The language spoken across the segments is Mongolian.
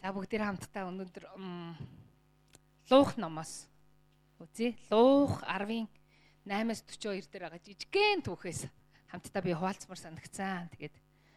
Та бүгдээр хамтдаа өнөөдөр Луух номоос үзье. Луух 10-8-аас 42 дээр байгаа жижигхэн түүхээс хамтдаа би хуваалцмаар санагцсан. Тэгээд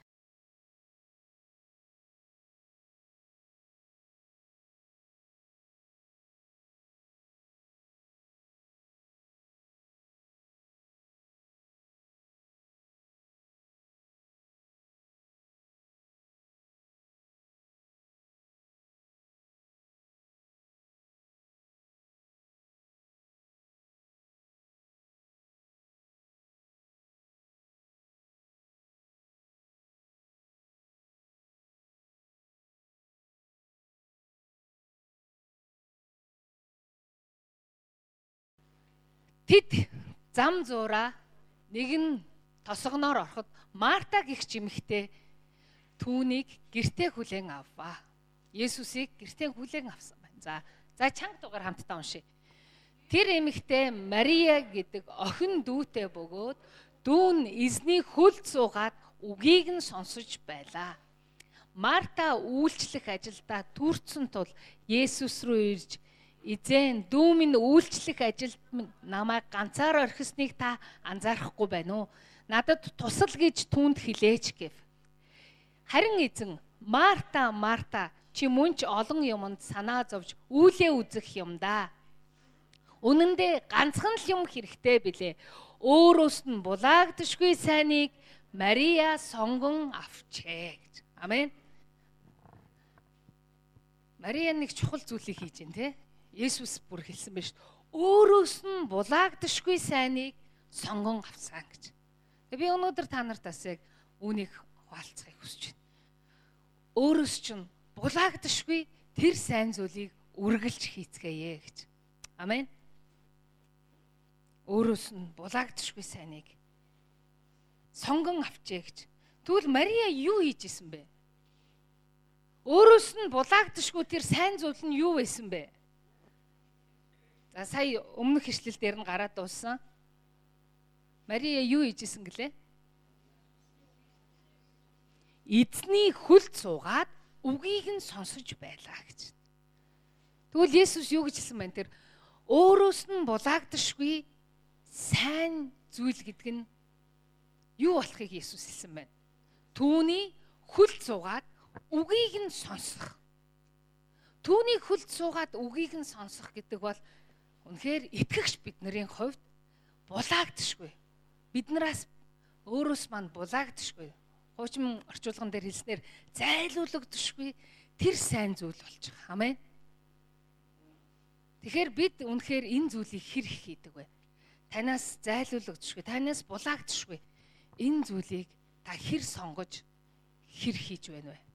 тэд зам зуураа нэгэн тосгоноор ороход Марта гэх чимэгтэй түүнийг гэртээ хүлээн авваа. Есүсийг гэртээ хүлээн авсан байна. За чанга дугаар хамтдаа уншия. Тэр эмэгтэй Мария гэдэг охин дүүтэй бөгөөд дүү нь эзний хөлд суугаад үгийг нь сонсож байлаа. Марта үйлчлэх ажилдаа түрцэн тул Есүс рүү ирж "Эзэн, дүү минь үйлчлэх ажилд намайг ганцаар орхисныг та анзаарахгүй байна уу? Надад тусал гэж түүнд хэлээч" гэв. Харин эзэн "Марта, Марта, чи мөн ч олон юмд санаа зовж үйлээ үзэх юм да. Үнэн дээр ганцхан л юм хэрэгтэй билээ. Өөрөөс нь булаагдшгүй сайныг Мария сонгон авчээ" гэж. Амен. Мария нэг чухал зүйлийг хийж байна, те? Есүс бүр хэлсэн байна шүү дээ. Өөрөөс нь булаагдшгүй сайныг сонгон авсан гэж. Би өнөөдөр та нарт бас яг үүнийг хуваалцахыг хүсэж байна. Өөрөөс чинь булаагдшгүй тэр сайн зүйлийг үргэлж хийцгээе гэж. Амен. Өөрөөс нь булаагдшгүй сайныг сонгон авчээ гэж. Тэгвэл Мария юу хийж исэн бэ? Өөрөөс нь булаагдшгүй тэр сайн зүйл нь юу байсан бэ? За сая өмнөх ишлэл дээр нь гараад дууссан. Мария юу хийжсэн гэлээ? Эзний хөлд суугаад үгийг нь сонсож байлаа гэж. Тэгвэл Есүс юу гэж хэлсэн байна? Тэр өөрөөс нь булаагдшгүй сайн зүйл гэдэг нь юу болохыг Есүс хэлсэн байна? Түүний хөлд суугаад үгийг нь сонсох. Түүний хөлд суугаад үгийг нь сонсох гэдэг бол үнэхээр итгэгч бидний хувьд булаагдшгүй. Биднээс өөрөөс манд булаагдшгүй. Хуучин орчуулган дээр хэлснээр зайлуулагдшгүй тэр сайн зүйл болж байгаа. Амен. Тэгэхээр бид үнэхээр энэ зүйлийг хэр их хийдэг вэ? Танаас зайлуулагдшгүй, танаас булаагдшгүй энэ зүйлийг та хэр сонгож хэр хийж байна вэ?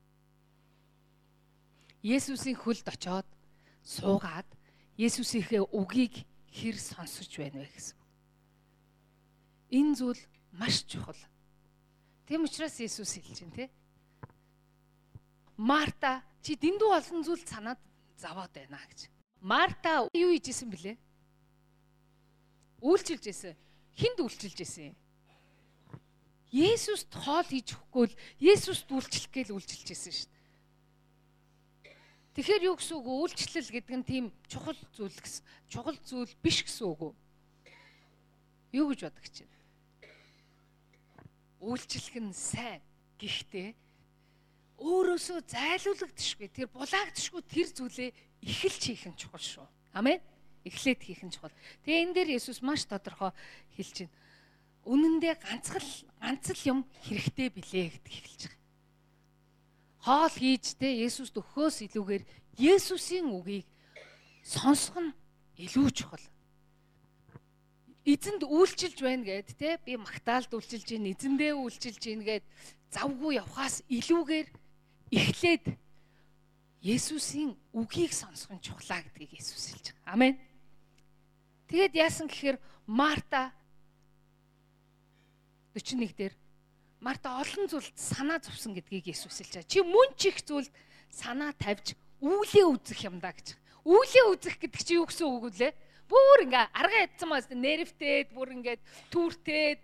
Есүсийн хөлд очоод суугаад Есүсийнхээ үгийг хэр сонсож байна вэ гэсэн. Энэ зүйл маш чухал. Тийм учраас Есүс хэлж байна, те? Марта, чи дэндүү олон зүйл санаад заваад байна гэж. Марта юу хийжсэн бэлээ? Үйлчилж исэн. Хинд үйлчилж исэн? Есүст хоол хийж өгөхгүй л Есүст үйлчлэх гээл үйлчилж исэн шүү дээ. Тэгэхээр юу гэсэн үг? Үйлчлэл гэдэг нь тийм чухал зүйл гэсэн. Чухал зүйл биш гэсэн үг үү? Юу гэж бодож байна? Үйлчлэх нь сайн. Гэхдээ өөрөөсөө зайлуулагдшгүй, тэр булаагдшгүй тэр зүйлээ эхэлж хийх нь чухал шүү. Амен. Эхлээд хийх нь чухал. Тэгээ энэ дээр Есүс маш тодорхой хэлж байна. Үнэндээ ганц л юм хэрэгтэй билээ гэдэг хэлж байгаа. Хоол хийжтэй Есүст өгөхөөс илүүгээр Есүсийн үгийг сонсох нь илүү чухал. Эзэнд үйлчилж байна гэд те би магтаалд үйлчилж гин, эзэндээ үйлчилж гин гэд завгүй явхаас илүүгээр эхлээд Есүсийн үгийг сонсох нь чухлаа гэдгийг Есүс хэлж байгаа. Амен. Тэгээд яасан гэхээр Марта 41 дээр Марта олон зүйлд санаа зовсон гэдгийг Есүс хэлж байгаа. Чи мөн ч их зүйлд санаа тавьж үйлээ үзэх юм да гэж. Үйлээ үзэх гэдэг чи юу гэсэн үг вэ? Бүр ингээ арга ядсан мас нервтээд бүр ингээ түүртээд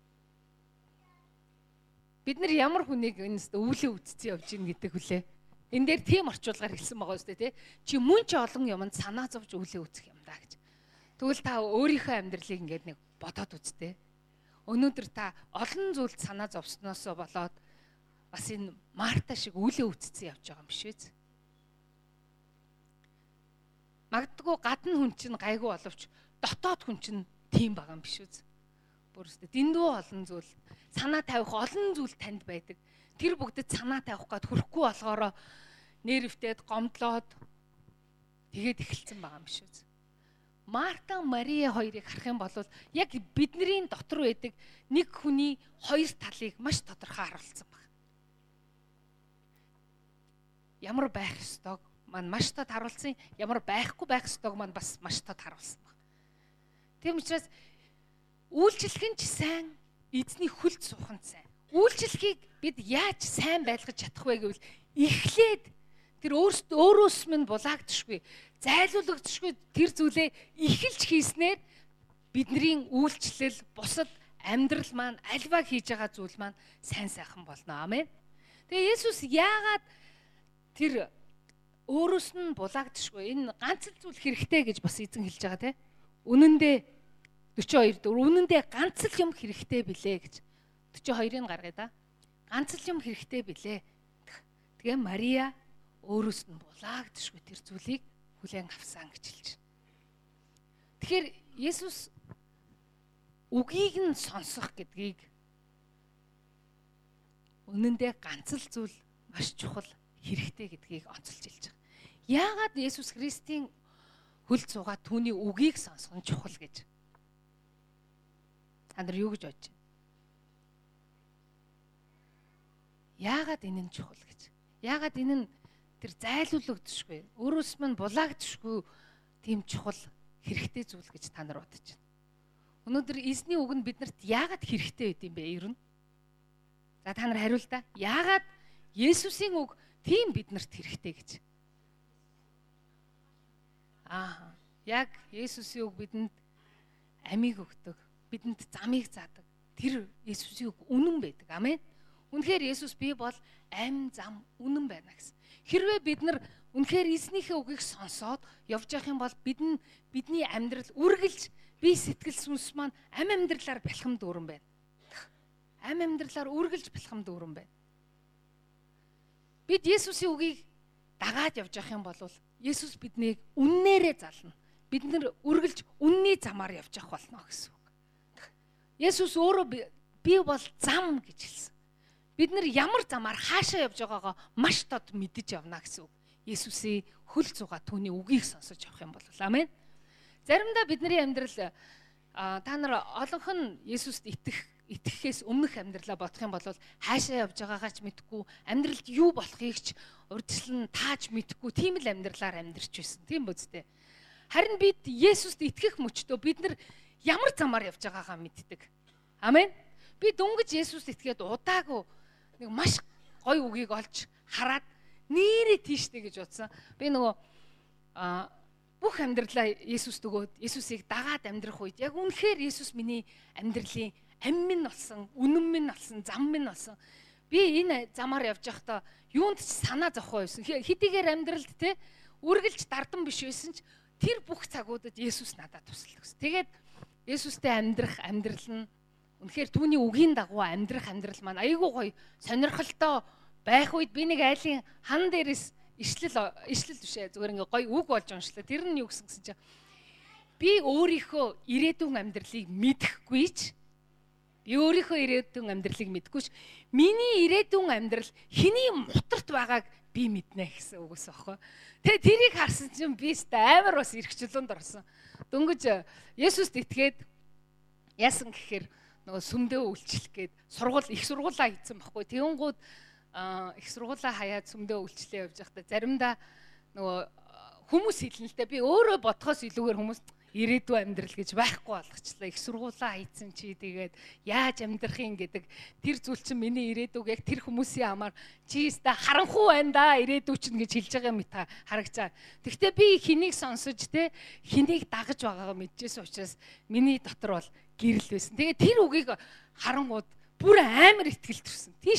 бид нар ямар хүнийг энэ үйлээ үзсэн явж гин гэдэг үлээ. энэ дээр тийм орчуулгаар хэлсэн байгаа үстэй тий. Чи мөн ч олон юмд санаа зовж үлээ үүсэх юм даа гэж. Тэгвэл та өөрийнхөө амьдралыг ингээд нэг бодоод үзтээ. Өнөөдөр та олон зүйлд санаа зовсноосоо болоод бас энэ Марта шиг үлээ үүсцэн явж байгаа юм биш үү? Магадгүй гадна хүн чинь гайгүй боловч дотоод хүн чинь тийм байгаа юм биш үү? Бүр өстө дэндүү олон зүйл санаа тавих олон зүйл танд байдаг. Тэр бүгдэд санаа тавих гээд хүрэхгүй болохоор нервтээд гомдлоод тэгээд эхэлсэн байгаа юм биш үү? Марта, Мария хоёрыг харах юм бол яг бидний дотор байдаг нэг хүний хоёр талыг маш тодорхой харуулсан байна. Ямар байх ёстойг маань маш тод харуулсан, ямар байхгүй байх ёстойг маань бас маш тод харуулсан байна. Тийм учраас үйлчлэх нь ч сайн, эзний хүлд суух нь сайн. Үйлчлэхийг бид яаж сайн байлгаж чадах вэ гэвэл эхлээд тэр өөрөөс минь булаагдшгүй, зайлуулагдшгүй тэр зүйлээ эхэлж хийснээр бидний үйлчлэл, бусад амьдрал маань альваа хийж байгаа зүйл маань сайн сайхан болно. Амен. Тэгээ Есүс яагаад тэр өөрөөс нь булаагдшгүй энэ ганц л зүйл хэрэгтэй гэж бас эзэн хэлж байгаа те. Үнэн дээр 42 дөрөв үнэн дээр ганц л юм хэрэгтэй билээ гэж 42-ыг гаргая да. Ганц л юм хэрэгтэй билээ. Тэгээ Мария өөрөөс нь булаагдшгүй тэр зүйлийг хүлээн авсан гэж хэлж байна. Тэгэхээр Есүс үгийг нь сонсох гэдгийг үнэндээ ганц л зүйл маш чухал хэрэгтэй гэдгийг онцолж хэлж байгаа. Яагаад Есүс Христийн хөл цугаа түүний үгийг сонсох нь чухал гэж? Та нар юу гэж бодож байна? Яагаад энэ нь чухал гэж? Яагаад энэ нь тэр зайлуулагдшгүй, өөрөөс минь булаагдшгүй тийм чухал хэрэгтэй зүйл гэж та нар бодож байна. Өнөөдөр эзний үг нь биднэрт яагаад хэрэгтэй байд юм бэ ер нь? За та нар хариул та. Яагаад Есүсийн үг тийм биднэрт хэрэгтэй гэж? Яг Есүсийн үг бидэнд амийг өгдөг, бидэнд замыг заадаг. Тэр Есүсийн үг үнэн байдаг. Амен. Үнэхээр Есүс би бол амь зам үнэн байна гэсэн. Хэрвээ бид нар үнэхээр эзнийхээ үгийг сонсоод явж явах юм бол бидний амьдрал үргэлж бие сэтгэл сүнс маань амь амьдралаар бэлхэм дүүрэн байна. Амь амьдралаар үргэлж бэлхэм дүүрэн байна. Бид Есүсийн үгийг дагаад явж явах юм бол Есүс биднийг үннээрээ зална. Бид нар үргэлж үнний замаар явж явах болно гэсэн үг. Есүс өөрөө би бол зам гэж хэлсэн. Бид нар ямар замаар хаашаа явж байгаагаа маш тод мэдэж явна гэсэн үг. Есүсийн хөл зугаа түүний үгийг сонсож явах юм бол амен. Заримдаа бидний амьдрал та нар олонх нь Есүст итгэхээс өмнөх амьдралаа бодох юм бол хаашаа явж байгаагаа ч мэдэхгүй, амьдралд юу болохыг ч урьдчилан тааж мэдэхгүй тийм л амьдралаар амьдарч байсан. Тийм биз дээ. Харин бид Есүст итгэх мөчтөө бид нар ямар замаар явж байгаагаа мэддэг. Амен. Би дөнгөж Есүст итгээд удаагүй нэг маш гоё үгийг олж хараад нэрээ тийштэй гэж бодсон. Би нөгөө бүх амьдралаа Есүст өгөөд Есүсийг дагаад амьдрах үед яг үнэхээр Есүс миний амьдралын амь минь болсон, үнэн минь болсон, зам минь болсон. Би энэ замаар явж байхдаа юунд ч санаа зовхгүй байсан. Хэдийгээр амьдралд те үргэлж дардан биш байсан ч тэр бүх цагуудад Есүс надад тусалдаг. Тэгээд Есүстэй амьдрах амьдрал нь үнэхээр түүний үгийн дагуу амьдрах амьдрал маань айгүй гоё сонирхолтой байх үед би нэг айлын хан дээрээс ишлэл бишээ зүгээр ингээ гоё үг болж уншлаа. Тэр нь юу гэсэн чинь би өөрийнхөө ирээдүйн амьдралыг мэдэхгүй ч миний ирээдүйн амьдрал хэний мутарт байгааг би мэднэ гэсэн үгээс аахгүй. Тэгээ тэрийг харсан чинь би амар бас эрхчлөөнд орсон. Дөнгөж Есүст итгээд яасан гэхээр нөгөө сүмдээ үйлчлэх гээд их сургуулаа хийсэн байхгүй. Тэгэнгүүт их сургуулаа хаяад сүмдээ үйлчлээ явж байхдаа заримдаа нөгөө хүмүүс хэлнэ л дээ. Би өөрөө бодхоос илүүгээр хүмүүс ирээдүйн амьдрал гэж байхгүй болгочлаа. Их сургуулаа хийсэн чи тэгээд яаж амьдрах юм гэдэг тэр зүйл чинь миний ирээдүг яг тэр хүмүүсийн амаар чи өстө харанхуй байна да ирээдүй чинь гэж хэлж байгаа юм та харагчаа. Тэгвэл би хэнийг сонсож те хэнийг дагаж байгаагаа мэдчихсэн учраас миний дотор бол гэрэл байсан. Тэгээд тэр үгийг харангууд бүр амар ихтгэл төрсөн. Тийш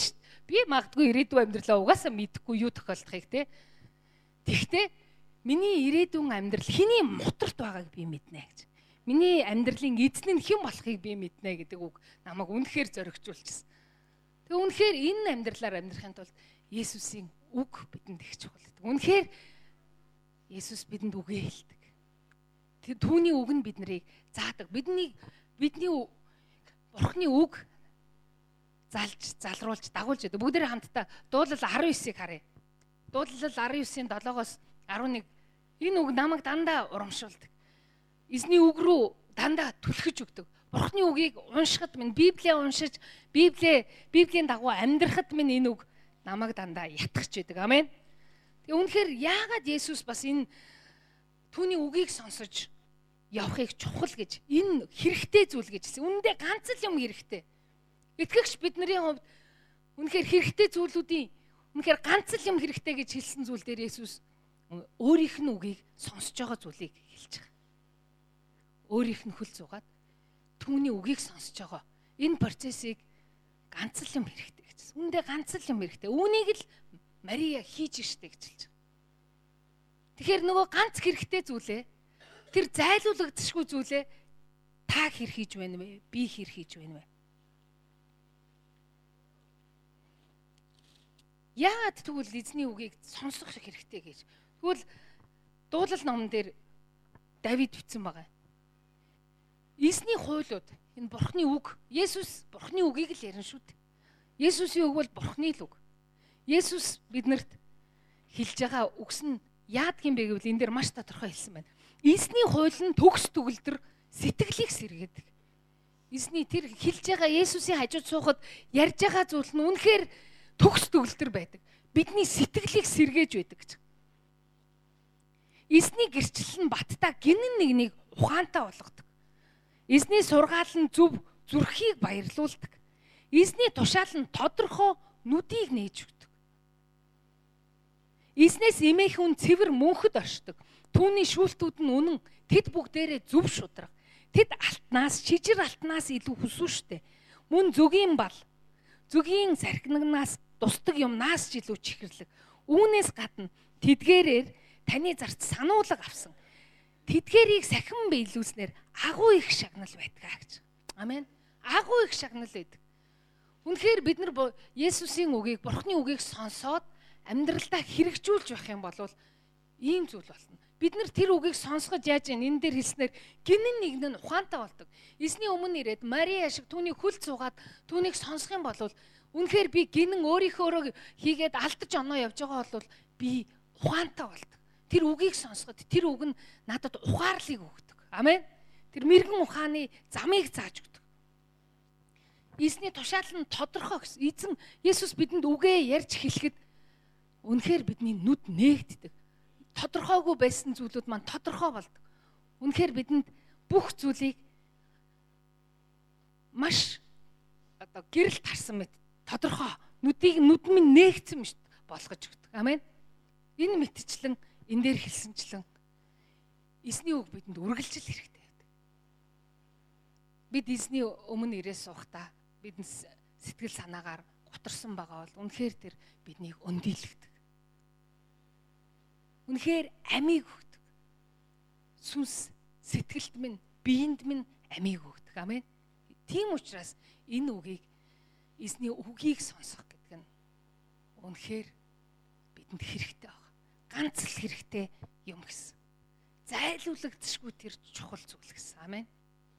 Би магадгүй ирээдүйн амьдралаа угаасаа мэдэхгүй юу тохиолдохыг те. Тэгтээ миний ирээдүйн амьдрал хэний мутарт байгааг би мэднэ гэж. Миний амьдралын эзэн нь хэн болохыг би мэднэ гэдэг үг намайг үнэхээр зоригжуулчихсан. Тэгээ үнэхээр энэ амьдралаар амьдрахын тулд Есүсийн үг бидэнд их чухал гэдэг. Үнэхээр Есүс бидэнд үгээ хэлдэг. Түүний үг нь биднийг заадаг. Бидний Бурхны үг залруулж дагуулж байдаг. Бүгдээрээ хамтдаа дуулал 19-ыг харъя. Дуулал 19-ийн 7-оос 11. Энэ үг намайг дандаа урамшуулдаг. Эзний үг рүү дандаа түлхэж өгдөг. Бурхны үгийг уншихад минь Библийг уншиж, Библийн дагуу амьдрахад минь энэ үг намайг дандаа ятгахж байдаг. Амен. Тэгээ үнэхээр яагаад Есүс бас энэ түүний үгийг сонсож явахыг чухал гэж, энэ хэрэгтэй зүйл гэж хэлсэн. Үүндээ ганц л юм хэрэгтэй. Итгэгч бидний хувьд үнэхээр хэрэгтэй зүйлүүдийн үнэхээр ганц л юм хэрэгтэй гэж хэлсэн зүйл дээр Есүс өөрийнх нь үгийг сонсож байгаа зүйлийг хэлж байгаа. Өөрийнх нь хөл зугаад түүний үгийг сонсож байгаа. Энэ процессыг ганц л юм хэрэгтэй гэж. Үүндээ ганц л юм хэрэгтэй. Үүнийг л Мария хийж штэ гэж хэлж байгаа. Тэгэхээр нөгөө ганц хэрэгтэй зүйлээ тэр зайлуулагдчихгүй зүйлээ та хэр хийж байна вэ? Би хэр хийж байна вэ? Яагаад тэгвэл эзний үгийг сонсох хэрэгтэй гэж. Тэгвэл дуулал номон дээр Давид бичсэн байгаа. Эзний хуйлууд энэ Бурхны үг, Есүс Бурхны үгийг л ярина шүү дээ. Есүсийн үг бол Бурхны л үг. Есүс биднэрт хэлж байгаа үгс нь яадгийн бэ гэвэл энэ дээр маш тодорхой хэлсэн байна. Эзний хууль нь төгс төгөлдөр сэтгэлийг сэргээдэг. Эзний тэр хэлж байгаа Есүсийн хажууд суухад ярьж байгаа зүйл нь үнэхээр төгс төгөлдөр байдаг. Бидний сэтгэлийг сэргээж байдаг гэж. Эзний гэрчлэл нь баттаа гинэн нэгнийг ухаантай болгодог. Эзний сургаал нь зөв зүрхийг баярлуулдаг. Эзний тушаал нь тодорхой нүдийг нээж өгдөг. Эзнээс эмээх хүн цэвэр мөнхөд оршдог. Түүний шүүлтүүд нь үнэн, тэд бүгдээрээ зөв шударга. Тэд алтнаас, шижир алтнаас илүү хүсвэштэй. Мөн зөгийн бал, зөгийн сархинагнаас дусдаг юмнаас ч илүү чихэрлэг. Үүнээс гадна тэдгээрээр таны зарц сануулга авсан. Тэдгээрийг сахин биелүүлснээр агуу их шагнал байдгаа гэж. Амен. Агуу их шагнал байдаг. Үнэхээр бид нар Есүсийн үгийг, Бурхны үгийг сонсоод амьдралдаа хэрэгжүүлж байх юм бол ийм зүйл болно. Бид нар тэр үгийг сонсгож яаж яа энэ дээр хэлснээр гинэн нэг нь ухаантай болдог. Эзний өмнө ирээд Мария шиг түүний хөл цугаад түүнийг сонсох юм бол үнэхээр би гинэн өөрийнхөө хийгээд алдаж оноо явж байгаа бол би ухаантай болдог. Тэр үгийг сонсоход тэр үг нь надад ухаарлыг өгдөг. Амен. Тэр мэрэгэн ухааны замыг зааж өгдөг. Эзний тушаал нь тодорхой гэсэн. Эзэн Есүс бидэнд үгээ ярьж хэлэхэд үнэхээр бидний нүд нээгддэг. Тодорхойгүй байсан зүйлүүд маань тодорхой болдог. Үнэхээр бидэнд бүх зүйлийг маш гэрэл тарсан мэт тодорхой нүд минь нээгдсэн мэт болгож өгдөг. Амен. Энэ мэтчлэн энэ дээр хэлсэнчлэн эзний үг бидэнд үргэлжил хэрэгтэй байдаг. Бид эзний өмнө ирээ суухдаа бидний сэтгэл санаагаар гутарсан байгаа бол үнэхээр тэр биднийг өндийлгдэг. Үнэхээр амийг өгдөг. Сүнс сэтгэлд минь, биеинд минь амийг өгдөг. Амен. Тийм учраас энэ үгийг эзний үгийг сонсох гэдэг нь үнэхээр бидэнд хэрэгтэй байна. Ганц л хэрэгтэй юм гэсэн. Зайлуулагдчихгүй тэр чухал зүйл гэсэн. Амен.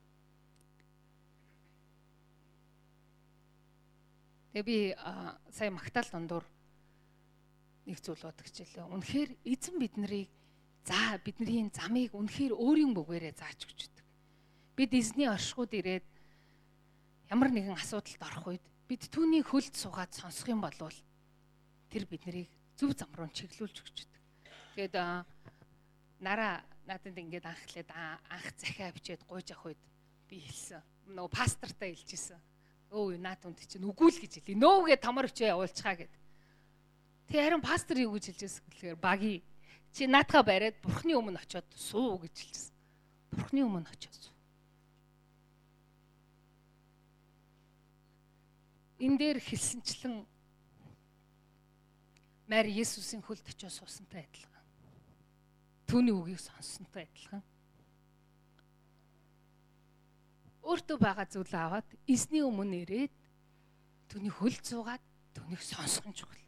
Тэгээ би сая Магтаал дундуур нэг зүйл бодогч илээ. Үнэхээр эзэн биднийг бидний замыг үнэхээр өөрийн бүгээрээ зааж өгч өгдөг. Бид эзний оршихуйд ирээд ямар нэгэн асуудалд орох үед бид түүний хөлд суугаад сонсох юм бол тэр биднийг зөв зам руу чиглүүлж өгч өгдөг. Тэгээд надад ингээд анх захиа бичээд гуйж авах үед би хэлсэн. Нөгөө пастортай хэлчихсэн. Өө наад үнд чинь үгүй л гэж хэлээ. Нөөгээ томор өчөө явуулчихаа гэд. Тэгээ харин пастор юу гэж хэлжсэн гэхээр багий чи наатахаа бариад Бурхны өмнө очиод суу гэж хэлжсэн. Бурхны өмнө очиод суу. Энэ дээр хэлсэнчлэн Мари Есүсийн хөлд очиж суусантай адилхан. Түүний үгийг сонссонтой адилхан. Өөртөө байгаа зүйл аваад эзний өмнө ирээд түүний хөлд суугаад түүнийг сонсох нь чухал.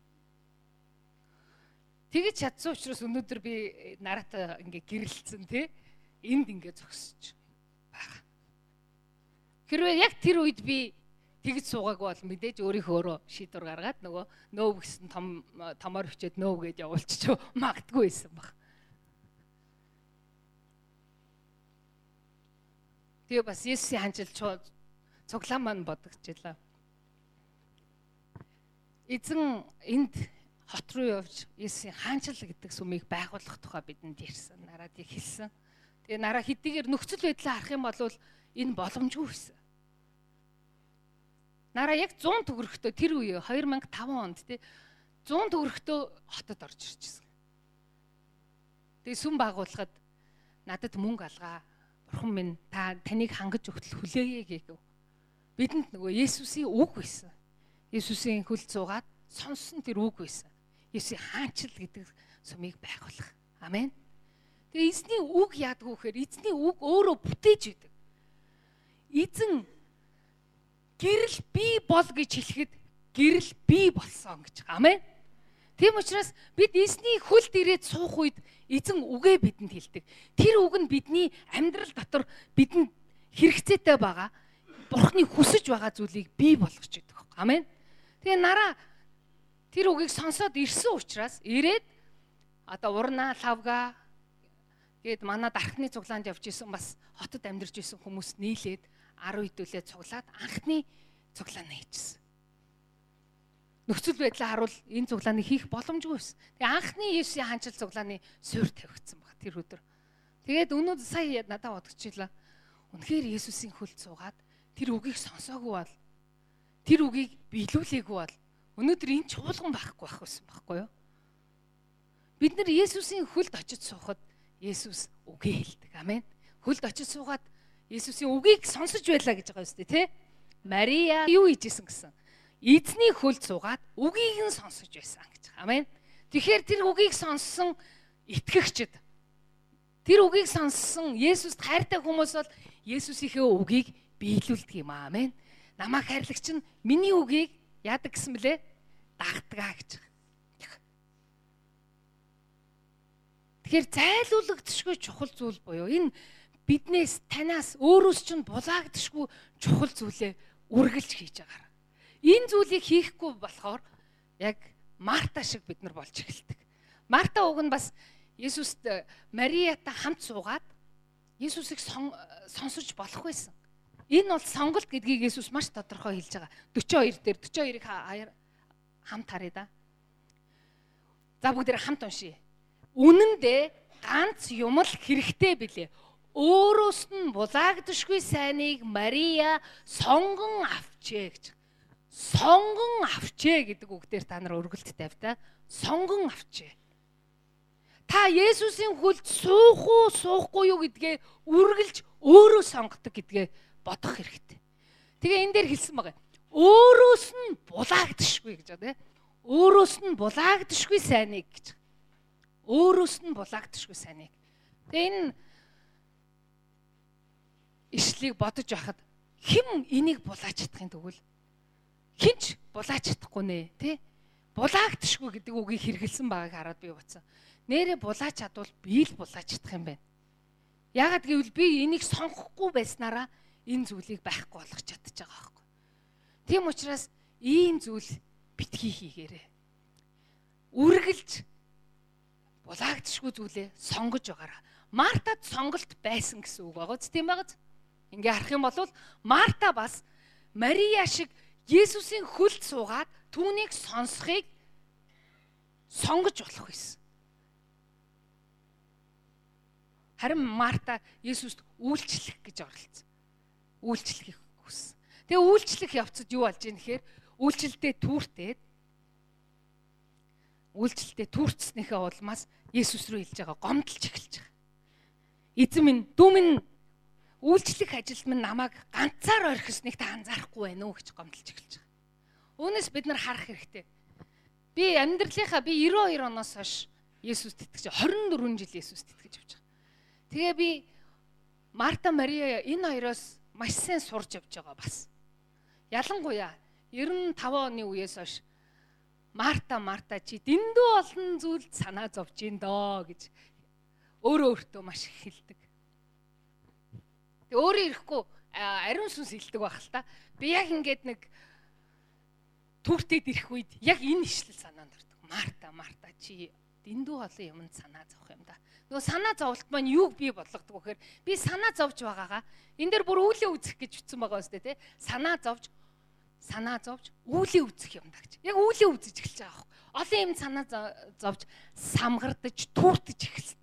Тэгэж чадсан учраас өнөөдөр би нараатай ингээ гэрэлцэн тий энд ингээ зогсож байгаа. Хэрвээ яг тэр үед би тэгж суугаагүй бол мэдээж өөрийнхөө шийдвэр гаргаад нөгөө нөөв гэсэн томоор хичээд нөөв гэдээ явуулчих магадгүй байсан баг. Тэгээ бас Есүсийн хандлт цуглаан маань бодогчлаа. Эзэн энд хот руу явж Есүсийн хаанчл гэдэг сүмийг байгуулах тухай бидэнд ярьсан. Нараад их хэлсэн. Тэгээ нараа хэдийгээр нөхцөл байдлаа харах юм бол энэ боломжгүй байсан. Нараа яг 100 төгрөгтөө тэр үе 2005 онд тий 100 төгрөгтөө хотод орж ирчихсэн. Тэгээ сүм байгуулахад надад мөнгө алгаа. Бурхан минь таныг хангаж өгтөл хүлээе гэв. Бидэнд нөгөө Есүсийн үг байсан. Есүсийн хөлд суугаад сонссон тэр үг байсан. Есүсийн хаанчл гэдэг сүмийг байгуулах. Амен. Тэгээ эзний үг яадаг вэ гэхээр эзний үг өөрөө бүтээж идэг. Эзэн гэрэл би бол гэж хэлэхэд гэрэл би болсон гэж. Амен. Тийм учраас бид эзний хөлд ирээд суух үед эзэн үгээ бидэнд хэлдэг. Тэр үг нь бидний амьдрал дотор бидэнд хэрэгцээтэй байгаа Бурхны хүсэж байгаа зүйлийг бий болгож идэг. Амен. Тэгээ нараа тэр үгийг сонсоод ирсэн учраас ирээд одоо урна лавга гээд манай дархны цуглаанд явж исэн бас хотод амьдарч исэн хүмүүс нийлээд 10 хэдүүлээ цуглаад анхны цуглаанаа хийчихсэн. Нөхцөл байдлаа харуул энэ цуглааныг хийх боломжгүй байсан. Тэгээ анхны Есүсийн хаанчл цуглааны суурь тавигдсан баг тэр өдөр. Тэгээд өнөөдөр сая надад бодогчлаа. Үнэхээр Есүсийн хөлд суугаад тэр үгийг сонсоогүй бол тэр үгийг биелүүлээгүй бол өнөөдөр энэ чуулган байхгүй байх байсан байхгүй юу? Бид нар Есүсийн хөлд очиж суухад Есүс үгээ хэлдэг. Амен. Хөлд очиж суугаад Есүсийн үгийг сонсож байлаа гэж байгаа үстэй тий? Мария юу хийжсэн гэсэн? Эзний хөлд суугаад үгийг нь сонсож байсан гэж. Амен. Тэгэхээр тэр үгийг сонссон итгэгчд тэр үгийг сонссон Есүст хайртай хүмүүс бол Есүсийнхээ үгийг биелүүлдэг юм аа. Амен. Намайг хайрлагч нь миний үгийг яадаг гэсэн блэ? Дагдаг гэж. Тэгэхээр зайлуулагдшгүй чухал зүйл буюу энэ биднээс танаас өөрөөс чинь булаагдшгүй чухал зүйлээ үргэлж хийж байгаа. Энэ зүйлийг хийхгүй болохоор яг Марта шиг бид нар болж эхэлдэг. Марта уг нь бас Есүст Мариатай хамт суугаад Есүсийг сонсож болох байсан. Энэ бол сонголт гэдгийг Есүс маш тодорхой хэлж байгаа. 42 дээр 42-ыг хамт харъя да. За бүгд хамт уншия. Үнэн дээр ганц юм л хэрэгтэй билээ. Өөрөөс нь булаагдшгүй сайныг Мария сонгон авчээ гэж. Сонгон авчээ гэдэг үгдээр та нар өргөлт тавьтаа. Сонгон авчээ. Та Есүсийн хөлд суух уу, суухгүй юу гэдгээ үргэлж өөрөө сонгодог гэдгээ бодох хэрэгтэй. Тэгээ энэ дээр хэлсэн байгаа. Өөрөөс нь булаагдшгүй гэж байна. Өөрөөс нь булаагдшгүй сайныг гэж. Өөрөөс нь булаагдшгүй сайныг. Тэгээ энэ ишлийг бодож байхад хэн энийг булааж чадахын тэгвэл хинч булааж чадахгүй нэ, тий? Булаагдшгүй гэдэг үгийг хэрэгэлсэн байгааг хараад би бодсон. Нэрээ булааж чадвал би л булааж чадах юм байна. Яагаад гэвэл би энийг сонгохгүй байснараа энэ зүйлийг байхгүй болгож чадчих байгаа байхгүй. Тийм учраас ийм зүйл битгий хийгээрэй. Үргэлж булаагдшгүй зүйлээ сонгож байгаарай. Мартад сонголт байсан гэсэн үг байгаа. Тийм байгааз. Ингээ харах юм бол Марта бас Мария шиг Есүсийн хөлд суугаад түүнийг сонсохыг сонгож болох байсан. Харин Марта Есүст үйлчлэх гэж оролцсон. Үйлчлэхийг хүссэн. Тэгээ үйлчлэх явцад юу болж ийм гэхээр үйлчлэлдээ түүрцснийхээ улмаас Есүс рүү хэлж байгаа гомдолж эхэлж байгаа. Эзэн минь, дүү минь үйлчлэх ажилд минь намайг ганцаар орхисныг та анзаарахгүй байна уу гэж гомдолж эхэлж байгаа. Үүнээс бид нар харах хэрэгтэй. Би амьдралынхаа 92 оноос хойш Есүст итгэж 24 жил Есүст итгэж явж байгаа. Тэгээ би Марта Мария энэ хоёроос маш сайн сурж явж байгаа бас. Ялангуяа 95 оны үеэс хойш Марта чи дэндүү олон зүйлд санаа зовж ин доо гэж өөрөө өөртөө маш их хэлдэг. Тэгээ өөрөө ирэхгүй ариун сүнс хэлдэг байх л та. Би яг ингээд нэг түүртэд ирэх үед яг энэ ишлэл санаанд ордог. Марта чи дэндүү олон юмд санаа зовх юм да. Нөгөө санаа зовлт маань юуг бий болгодог вэхээр би санаа зовж байгаагаа энэ дээр бүр үүлээ үзэх гэж утсан байгаа үстэй те. Санаа зовж үүлээ үзэх юм да гэж. Яг үүлээ үзэж эхэлж байгаа юм. Олон юм санаа зовж самгардаж түүртэж эхэлсэн.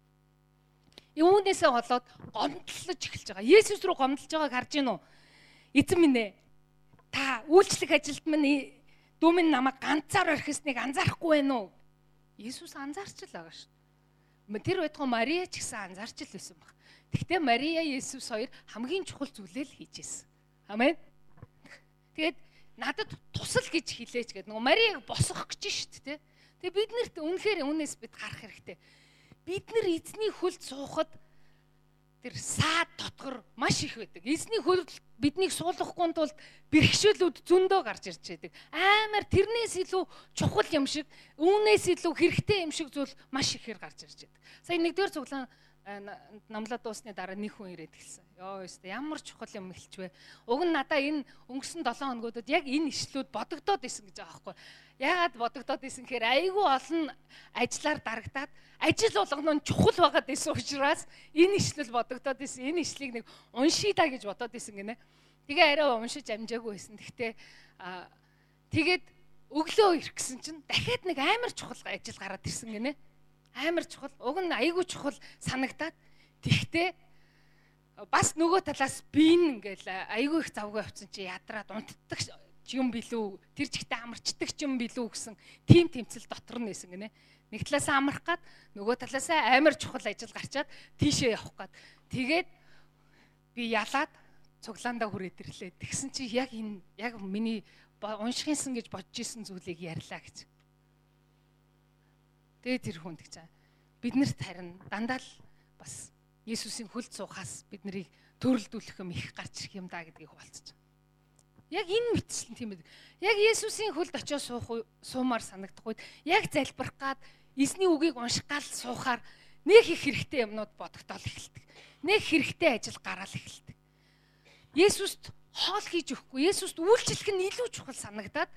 Үүнээсээ болоод гомдлож эхэлж байгаа. Есүс рүү гомдлож байгааг харж гин үү? Эзэн минь ээ. Та үйлчлэх ажилд минь дүү минь намайг ганцаар орхисныг анзаарахгүй байна уу? Есүс анзаарч л байгаа шүү дээ. Тэр байтугай Мария ч гэсэн анзаарч л байсан баг. Гэхдээ Мария Есүс хоёр хамгийн чухал зүйлээ л хийжсэн. Амен. Тэгээд надад тусал гэж хэлээч гэдэг. Нөгөө Марияг босгох гэж шүү дээ. Тэгээ бид нарт үнэхээр үүнээс бид гарах хэрэгтэй. Бид нар эзний хөлд суухад тэр саад дотгор маш их байдаг. Эзний хөлд биднийг суулгахгүй тулд бэрхшээлүүд зөндөө гарч ирж байдаг. Амар тэрнээс илүү чухал юм шиг, үүнээс илүү хэрэгтэй юм шиг зүйл маш ихээр гарч ирж байдаг. Сая нэгдүгээр цуглаан намлаад дуусны дараа нэг хүн ирээд хэлсэн. Йоо ёстой ямар чухал юм хэлчихвэ. Уг нь надаа энэ өнгөрсөн 7 хоногудад яг энэ ишлүүд бодогдоод исэн гэж байгаа байхгүй. Яагаад бодогдоод исэн гэхээр айгүй олон ажлаар дарагдаад ажил болгоно нь чухал байгаад исэн учраас энэ ишлэл бодогдоод исэн. Энэ ишлийг нэг уншия да гэж бодоод исэн гинэ. Тэгээ арай уншиж амжаагүй байсан. Гэхдээ тэгээд өглөө ирэх гэсэн чинь дахиад нэг амар чухал ажил гараад ирсэн гинэ. Амар чухал. Уг нь айгүй чухал санагдаад тэгтээ бас нөгөө талаас би ингээл айгүй их завгүй авсан чи ядраад унтдаг юм билүү тэр жигтэй амарчдаг юм билүү гэсэн тийм тэмцэл дотор нь нэсэн гинэ. Нэг талаас амарх гад нөгөө талаас амар чухал ажил гарчаад тийшээ явах гад тэгээд би ялаад цуглаандаа хүрээд ирлээ. Тэгсэн чи яг энэ яг миний уншихынсан гэж бодож исэн зүйлийг ярьлаа гэж. Тэгээд тэр хүн гэж бид нарт харин дандаа л бас Есүсийн хөлд суухаас биднийг төрөлдүүлэх юм их гарч ирэх юм да гэдгийг хуалцаж байгаа. Яг энэ мэтчлэн тийм ээ. Яг Есүсийн хөлд очиж суумаар санагдах үед яг залбирах гад эзний үгийг унших гал суухаар нэг их хэрэгтэй юмнууд бодогдол эхэлдэг. Нэг хэрэгтэй ажил гараал эхэлдэг. Есүст хоол хийж өгөхгүй, Есүст үйлчлэх нь илүү чухал санагдаад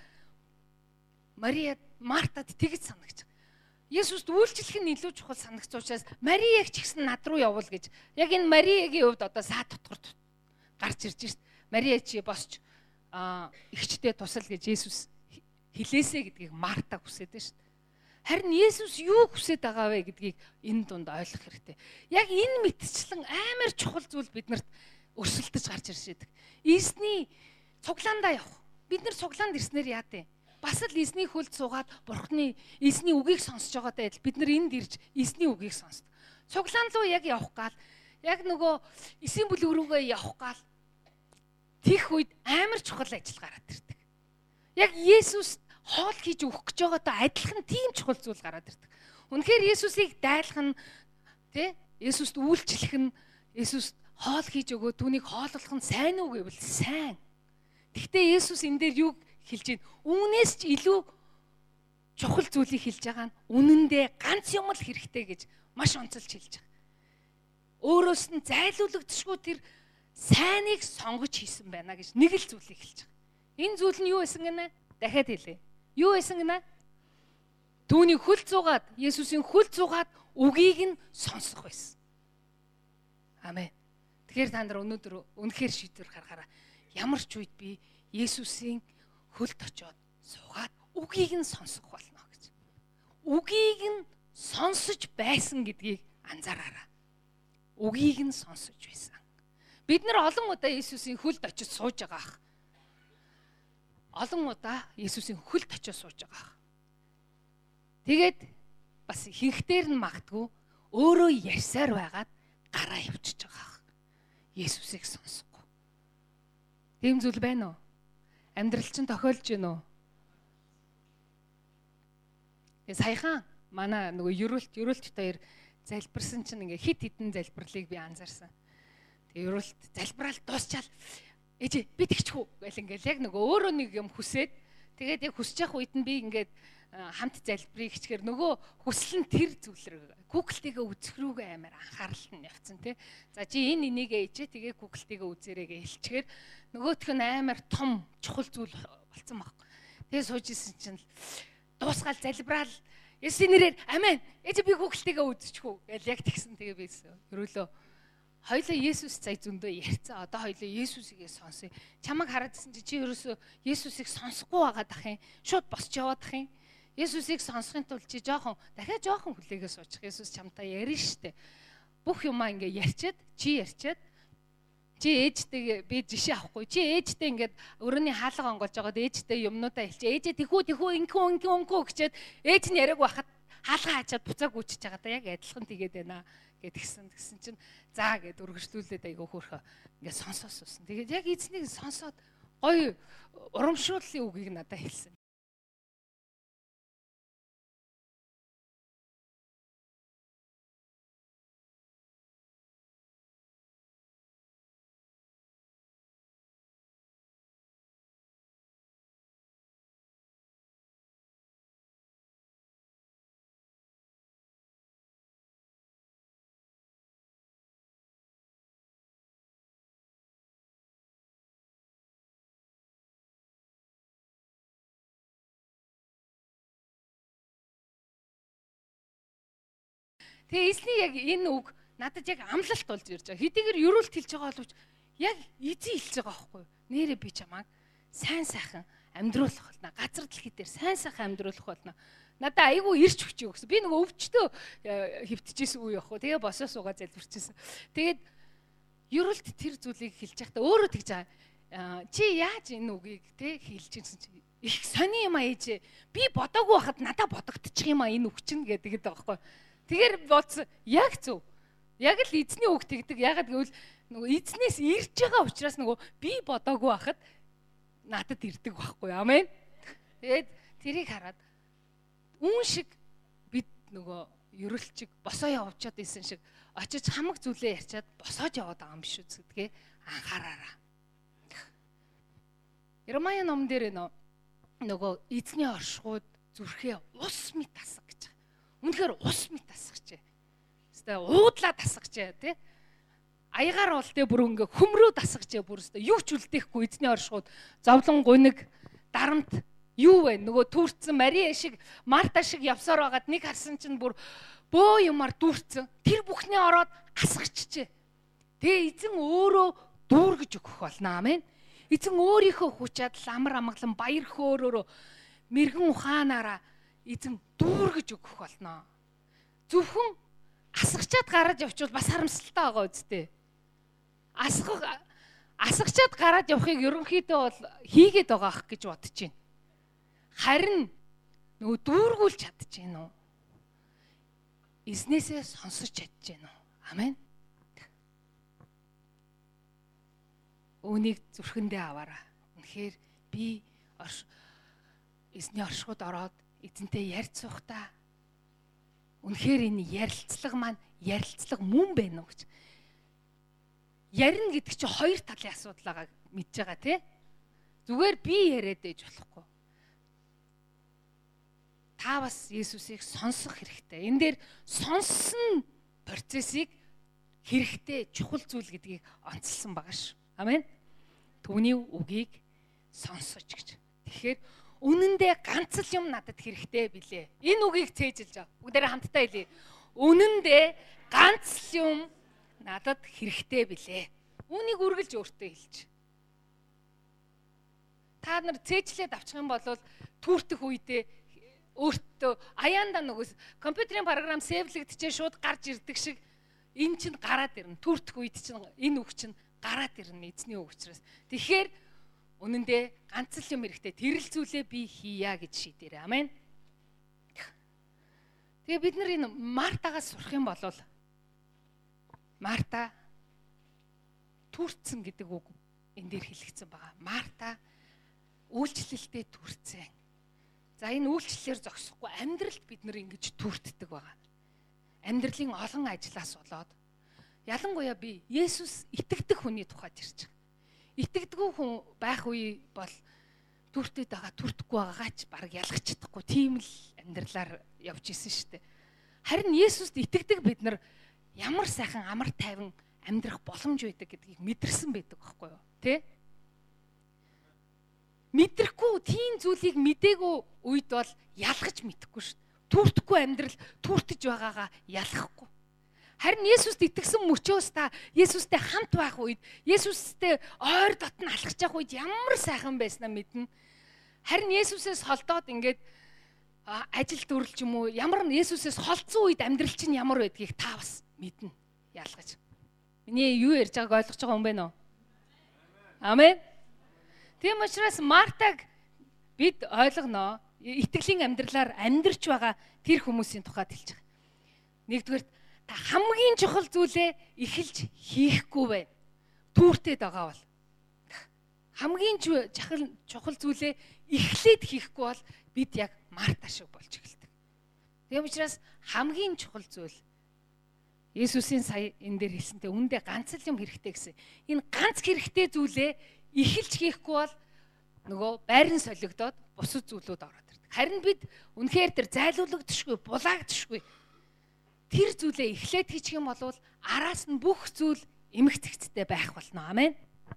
Мартад тэгж санагч. Есүст үйлчлэх нь илүү чухал санагц учраас Марияг ч гэсэн над руу явуул гэж. Яг энэ Мариягийн хувьд одоо саад дотгор гарч ирж шít. Мария чи босч ихчтэй тусал гэж Есүс хэлээсэ гэдгийг Марта хүсээд байна шít. Харин Есүс юу хүсээд байгаа вэ гэдгийг энэ дунд ойлгох хэрэгтэй. Яг энэ мэтчлэн амар чухал зүйл биднэрт өрсөлдөж гарч ирж байдаг. Эзний цуглаандаа явах. Бид нар цуглаанд ирснээр яа дээ? Бас л эзний хөлд суугаад Бурхны эзний үгийг сонсож байгаатай адил бид нар энд ирж эзний үгийг сонсдог. Цуглаан руу яг явах гал яг нөгөө эсийн бүлэг рүүгээ явах гал тех үед амар чухал ажил гараад ирдэг. Яг Есүс хоол хийж өгөх гэж байгаатай адилхан тийм чухал зүйл гараад ирдэг. Үнэхээр Есүсийг дайлах нь тий Есүст үйлчлэх нь Есүст хоол хийж өгөө түүнийг хооллох нь сайн уу гэвэл сайн. Гэхдээ Есүс энэ дээр юу хэлж байна? Үүнээс ч илүү чухал зүйлийг хэлж байгаа нь үнэндээ ганц юм л хэрэгтэй гэж маш онцолж хэлж байгаа. Өөрөөс нь зайлуулагдшгүй тэр сайныг сонгож хийсэн байна гэж нэг л зүйлийг хэлж байгаа. Энэ зүйл нь юу байсан гэнэ? Дахиад хэлье. Юу байсан гэнэ? Түүний хөл зугаад, Есүсийн хөл зугаад үгийг нь сонсох байсан. Амен. Тэгэхээр та нар өнөөдөр үнэхээр шийдвэр гаргаараа. Ямар ч үед би Есүсийн хөлд очиод суугаад үгийг нь сонсох болно гэж. Үгийг нь сонсож байсан гэдгийг анзаараарай. Үгийг нь сонсож байсан. Бид нар олон удаа Есүсийн хөлд очиж сууж байгаа ах. Олон удаа Есүсийн хөлд очиж сууж байгаа ах. Тэгээд бас хинхтэр нь магтгүй өөрөө ярьсаар байгаад гараа явчихж байгаа ах. Есүсийг сонсохгүй. Тийм зүйл байна уу? Амьдрал чинь тохиолж байна уу? Тэгээ саяхан манай нөгөө ерөөлт хоёр залбирсан чинь ингээ хит хитэн залбирлыг би анзаарсан. Тэгээ ерөөлт залбираал дуусчаал ээжээ би тэгчихв гэл ингээл яг нөгөө өөрөө нэг юм хүсээд тэгээд яг хүсэж явах үед нь би ингээд хамт залбирыг хичгээр нөгөө хүсэл нь тэр зүйлрэг Google-тэйгээ үзэх рүүгээ амар анхаарал нь явцсан тий. За чи энэ энийгээ ээжээ тэгээ Google-тэйгээ үзээрэй гэж хэлчихээр нөгөөх нь амар том чухал зүйл болцсон байхгүй. Тэгээ сууж исэн чинь дуусгаал залбираал Есүсийн нэрээр амен. Ээж би Google-тэйгээ үзчихв гэж яг тэгсэн. Тэгээ би ерөөлөө хоёлоо Есүс цай зөндөө ярьцаа. Одоо хоёлоо Есүсийг сонсъё. Чамайг хараадсэн чи ерөөсөө Есүсийг сонсохгүй байгаад ах юм. Шууд босч яваад ах юм. Есүсийг сонсохын тулд чи дахиад жоохон хүлээгээ суучих. Есүс чамтай ярина штэ. Бүх юмаа ингээ ярьчаад чи ээжтэйгээ би жишээ авахгүй. Чи ээжтэй ингээд өрөөний хаалга онголж байгаад ээжтэй юмнуудаа хэлчихээ. Ээжээ тэхүү инкүү гэчээд ээж нь яриаг байхад хаалга хачаад буцааг үүчиж байгаа да яг адилхан тэгээд байна гэдгсэн чинь заа гэд өргөжлүүлээд айгаа хөөрхөө ингээд сонсоосуусан. Тэгээд яг эзнийг сонсоод гоё урамшууллын үгийг надад хэлсэн. Тэгээ эзний яг энэ үг надад яг амлалт болж ирж байгаа. Хэдийгээр ерөөлт хэлж байгаа боловч яг эзэн хэлж байгаа байхгүй юу? Нэрээ би чамайг сайн сайхан амьдруулах болно. Газар дэлхий дээр сайн сайхан амьдруулах болно. Надад айгүй ирч өгч юу гэсэн. Би нөгөө өвчтөө хөвтөжсэн үе явах. Тэгээ босоо суугаа залбирчээсэн. Тэгээд ерөөлт тэр зүйлийг хэлж байхдаа өөрөө тэгж байгаа. Чи яаж энэ үгийг те хэлж ирсэн чи их сони юм аа ээжээ. Би бодоогүй байхад надад бодогдчих юм аа энэ үг чинь гэдэг байгаа байхгүй юу? Тэгэр бодсон яг зөв. Яг л эзний үг тэгдэг. Ягаад гэвэл нөгөө эзнээс ирж байгаа учраас нөгөө би бодоогүй байхад надад ирдэг байхгүй. Амен. Тэгээд тэрийг хараад үүн шиг бид нөгөө ерөөлчиг босоо явуулчаад исэн шиг очиж хамаг зүйлээ ярьчаад босоож яваад байгаа юм биш үү гэдгээ анхаараараа. Иремая ном дээр нөгөө эзний оршихуйд зүрхээ ус мэт тасаг гэж. Үнэхээр ус мэт тасагчээ. Хэвээ уудлаа тасагчээ тий. Аягаар бол тэ бүр ингээ хөмрөө тасагчээ бүр хэвээ юу ч үлдээхгүй эзний оршихуйд зовлон гуниг дарамт юу вэ? Нөгөө түүрцэн Мария шиг Марта шиг явсаар байгаад нэг харсан чинь бүр бөө юмар дүүрцэн. Тэр бүхний ороод асгачжээ. Тэгээ эзэн өөрөө дүүргэж өгөх болно. Амен. Эзэн өөрийнхөө хүчээд ламар амгалан баяр хөөрөөрөө мэрэгэн ухаанаараа эзэн дүүргэж өгөх болно. Зөвхөн асгачаад гараад явчвал бас харамсалтай байгаа үсттэй. Асгачаад гараад явахыг ерөнхийдөө бол хийгээд байгаа ах гэж бодож байна. Харин нөгөө дүүргүүлж чадж байна уу? Эзнээсээ сонсож чадж байна уу? Амен. Үүнийг зүрхэндээ аваарай. Үнэхээр би эзний оршихуйд ороод эзэнтэй ярьж суухтаа үнэхээр энэ ярилцлага мөн байна уу гэж. Ярина гэдэг чинь хоёр талын асуудал байгаа мэдж байгаа тий. Зүгээр би яриад ээж болохгүй. Та бас Есүсийг сонсох хэрэгтэй. Энэ дээр сонссон процессыг хэрэгтэй чухал зүйл гэдгийг онцлсан байгаа ш. Амен. Түүний үгийг сонсож гэж. Тэгэхээр үнэндээ ганц л юм надад хэрэгтэй билээ. Энэ үгийг цээжилж байгаа. Бүгдээрээ хамтдаа хэлье. Үнэндээ ганц л юм надад хэрэгтэй билээ. Үүнийг үргэлж өөртөө хэлж. Та нар цээжлээд авчих юм бол түүртэх үедээ өөртөө аяанда нөгөө компьютерийн програм сейвлэгдчихээ шууд гарч ирдэг шиг эн чинь гараад ирнэ. Түүртэх үед чинь энэ үг чинь гараад ирнэ эзний үг учраас. Тэгэхээр үнэндээ ганц л юм хэрэгтэй. Тэрэл зүйлээ би хийя гэж шийдээрэй. Амен. Тэгээ бид нар энэ Мартагаас сурах юм бол Марта түүрцэн гэдэг үг энэ дээр хэлэгдсэн байгаа. Марта үйлчлэлтэд түүрцэн. За энэ үйлчлэлээр зогсохгүй амьдралд бид нар ингэж түртдэг байгаа. Амьдралын олон ажлаас болоод ялангуяа би Есүс итгэдэг хүний тухайд ярьж байгаа. Итгэдэггүй хүн байх үе бол түртэд байгаа, түртэхгүй байгаач баг ялгах чадахгүй тийм л амьдралаар явж исэн шүү дээ. Харин Есүст итгэдэг бид нар ямар сайхан амар тайван амьдрах боломж байдаг гэдгийг мэдэрсэн байдаг байхгүй юу? Тэ? Мэдрэхгүй тийм зүйлийг мдээгүй үед бол ялгаж мэдэхгүй шүү дээ. Түртэхгүй амьдрал түртэж байгаагаа ялгахгүй. Харин Есүст итгэсэн мөчөөс та Есүстэй хамт байх үед, Есүстэй ойр дотн алхаж явах үед ямар сайхан байснаа мэднэ. Харин Есүсээс холдоод ингээд ажил дүрлж юм уу, ямар Есүсээс холдсон үед амьдрал чинь ямар байдгийг та бас мэднэ. Ялгаж. Миний юу ярьж байгааг ойлгож байгаа юм бэ нөө? Амен. Тийм учраас Мартаг бид ойлгоно. Итгэлийн амьдралаар амьдарч байгаа тэр хүмүүсийн тухайд хэлж байгаа. Нэгдүгээр та хамгийн чухал зүйлээ эхэлж хийхгүй байна. Түүртэд байгаа бол хамгийн чухал зүйлээ эхлээд хийхгүй бол бид яг Марта шиг болж эхэлдэг. Тийм учраас хамгийн чухал зүйл Есүсийн сая энэ дээр хэлсэнтэй үүндээ ганц л юм хэрэгтэй гэсэн. Энэ ганц хэрэгтэй зүйлээ эхэлж хийхгүй бол нөгөө байран солигдоод бусад зүйлүүд ороод ирдэг. Харин бид үнэхээр тэр зайлуулагдшгүй, булаагдшгүй тэр зүйлээ эхлээд хийчих юм бол араас нь бүх зүйл эмх цэгцтэй байх болно. Амен.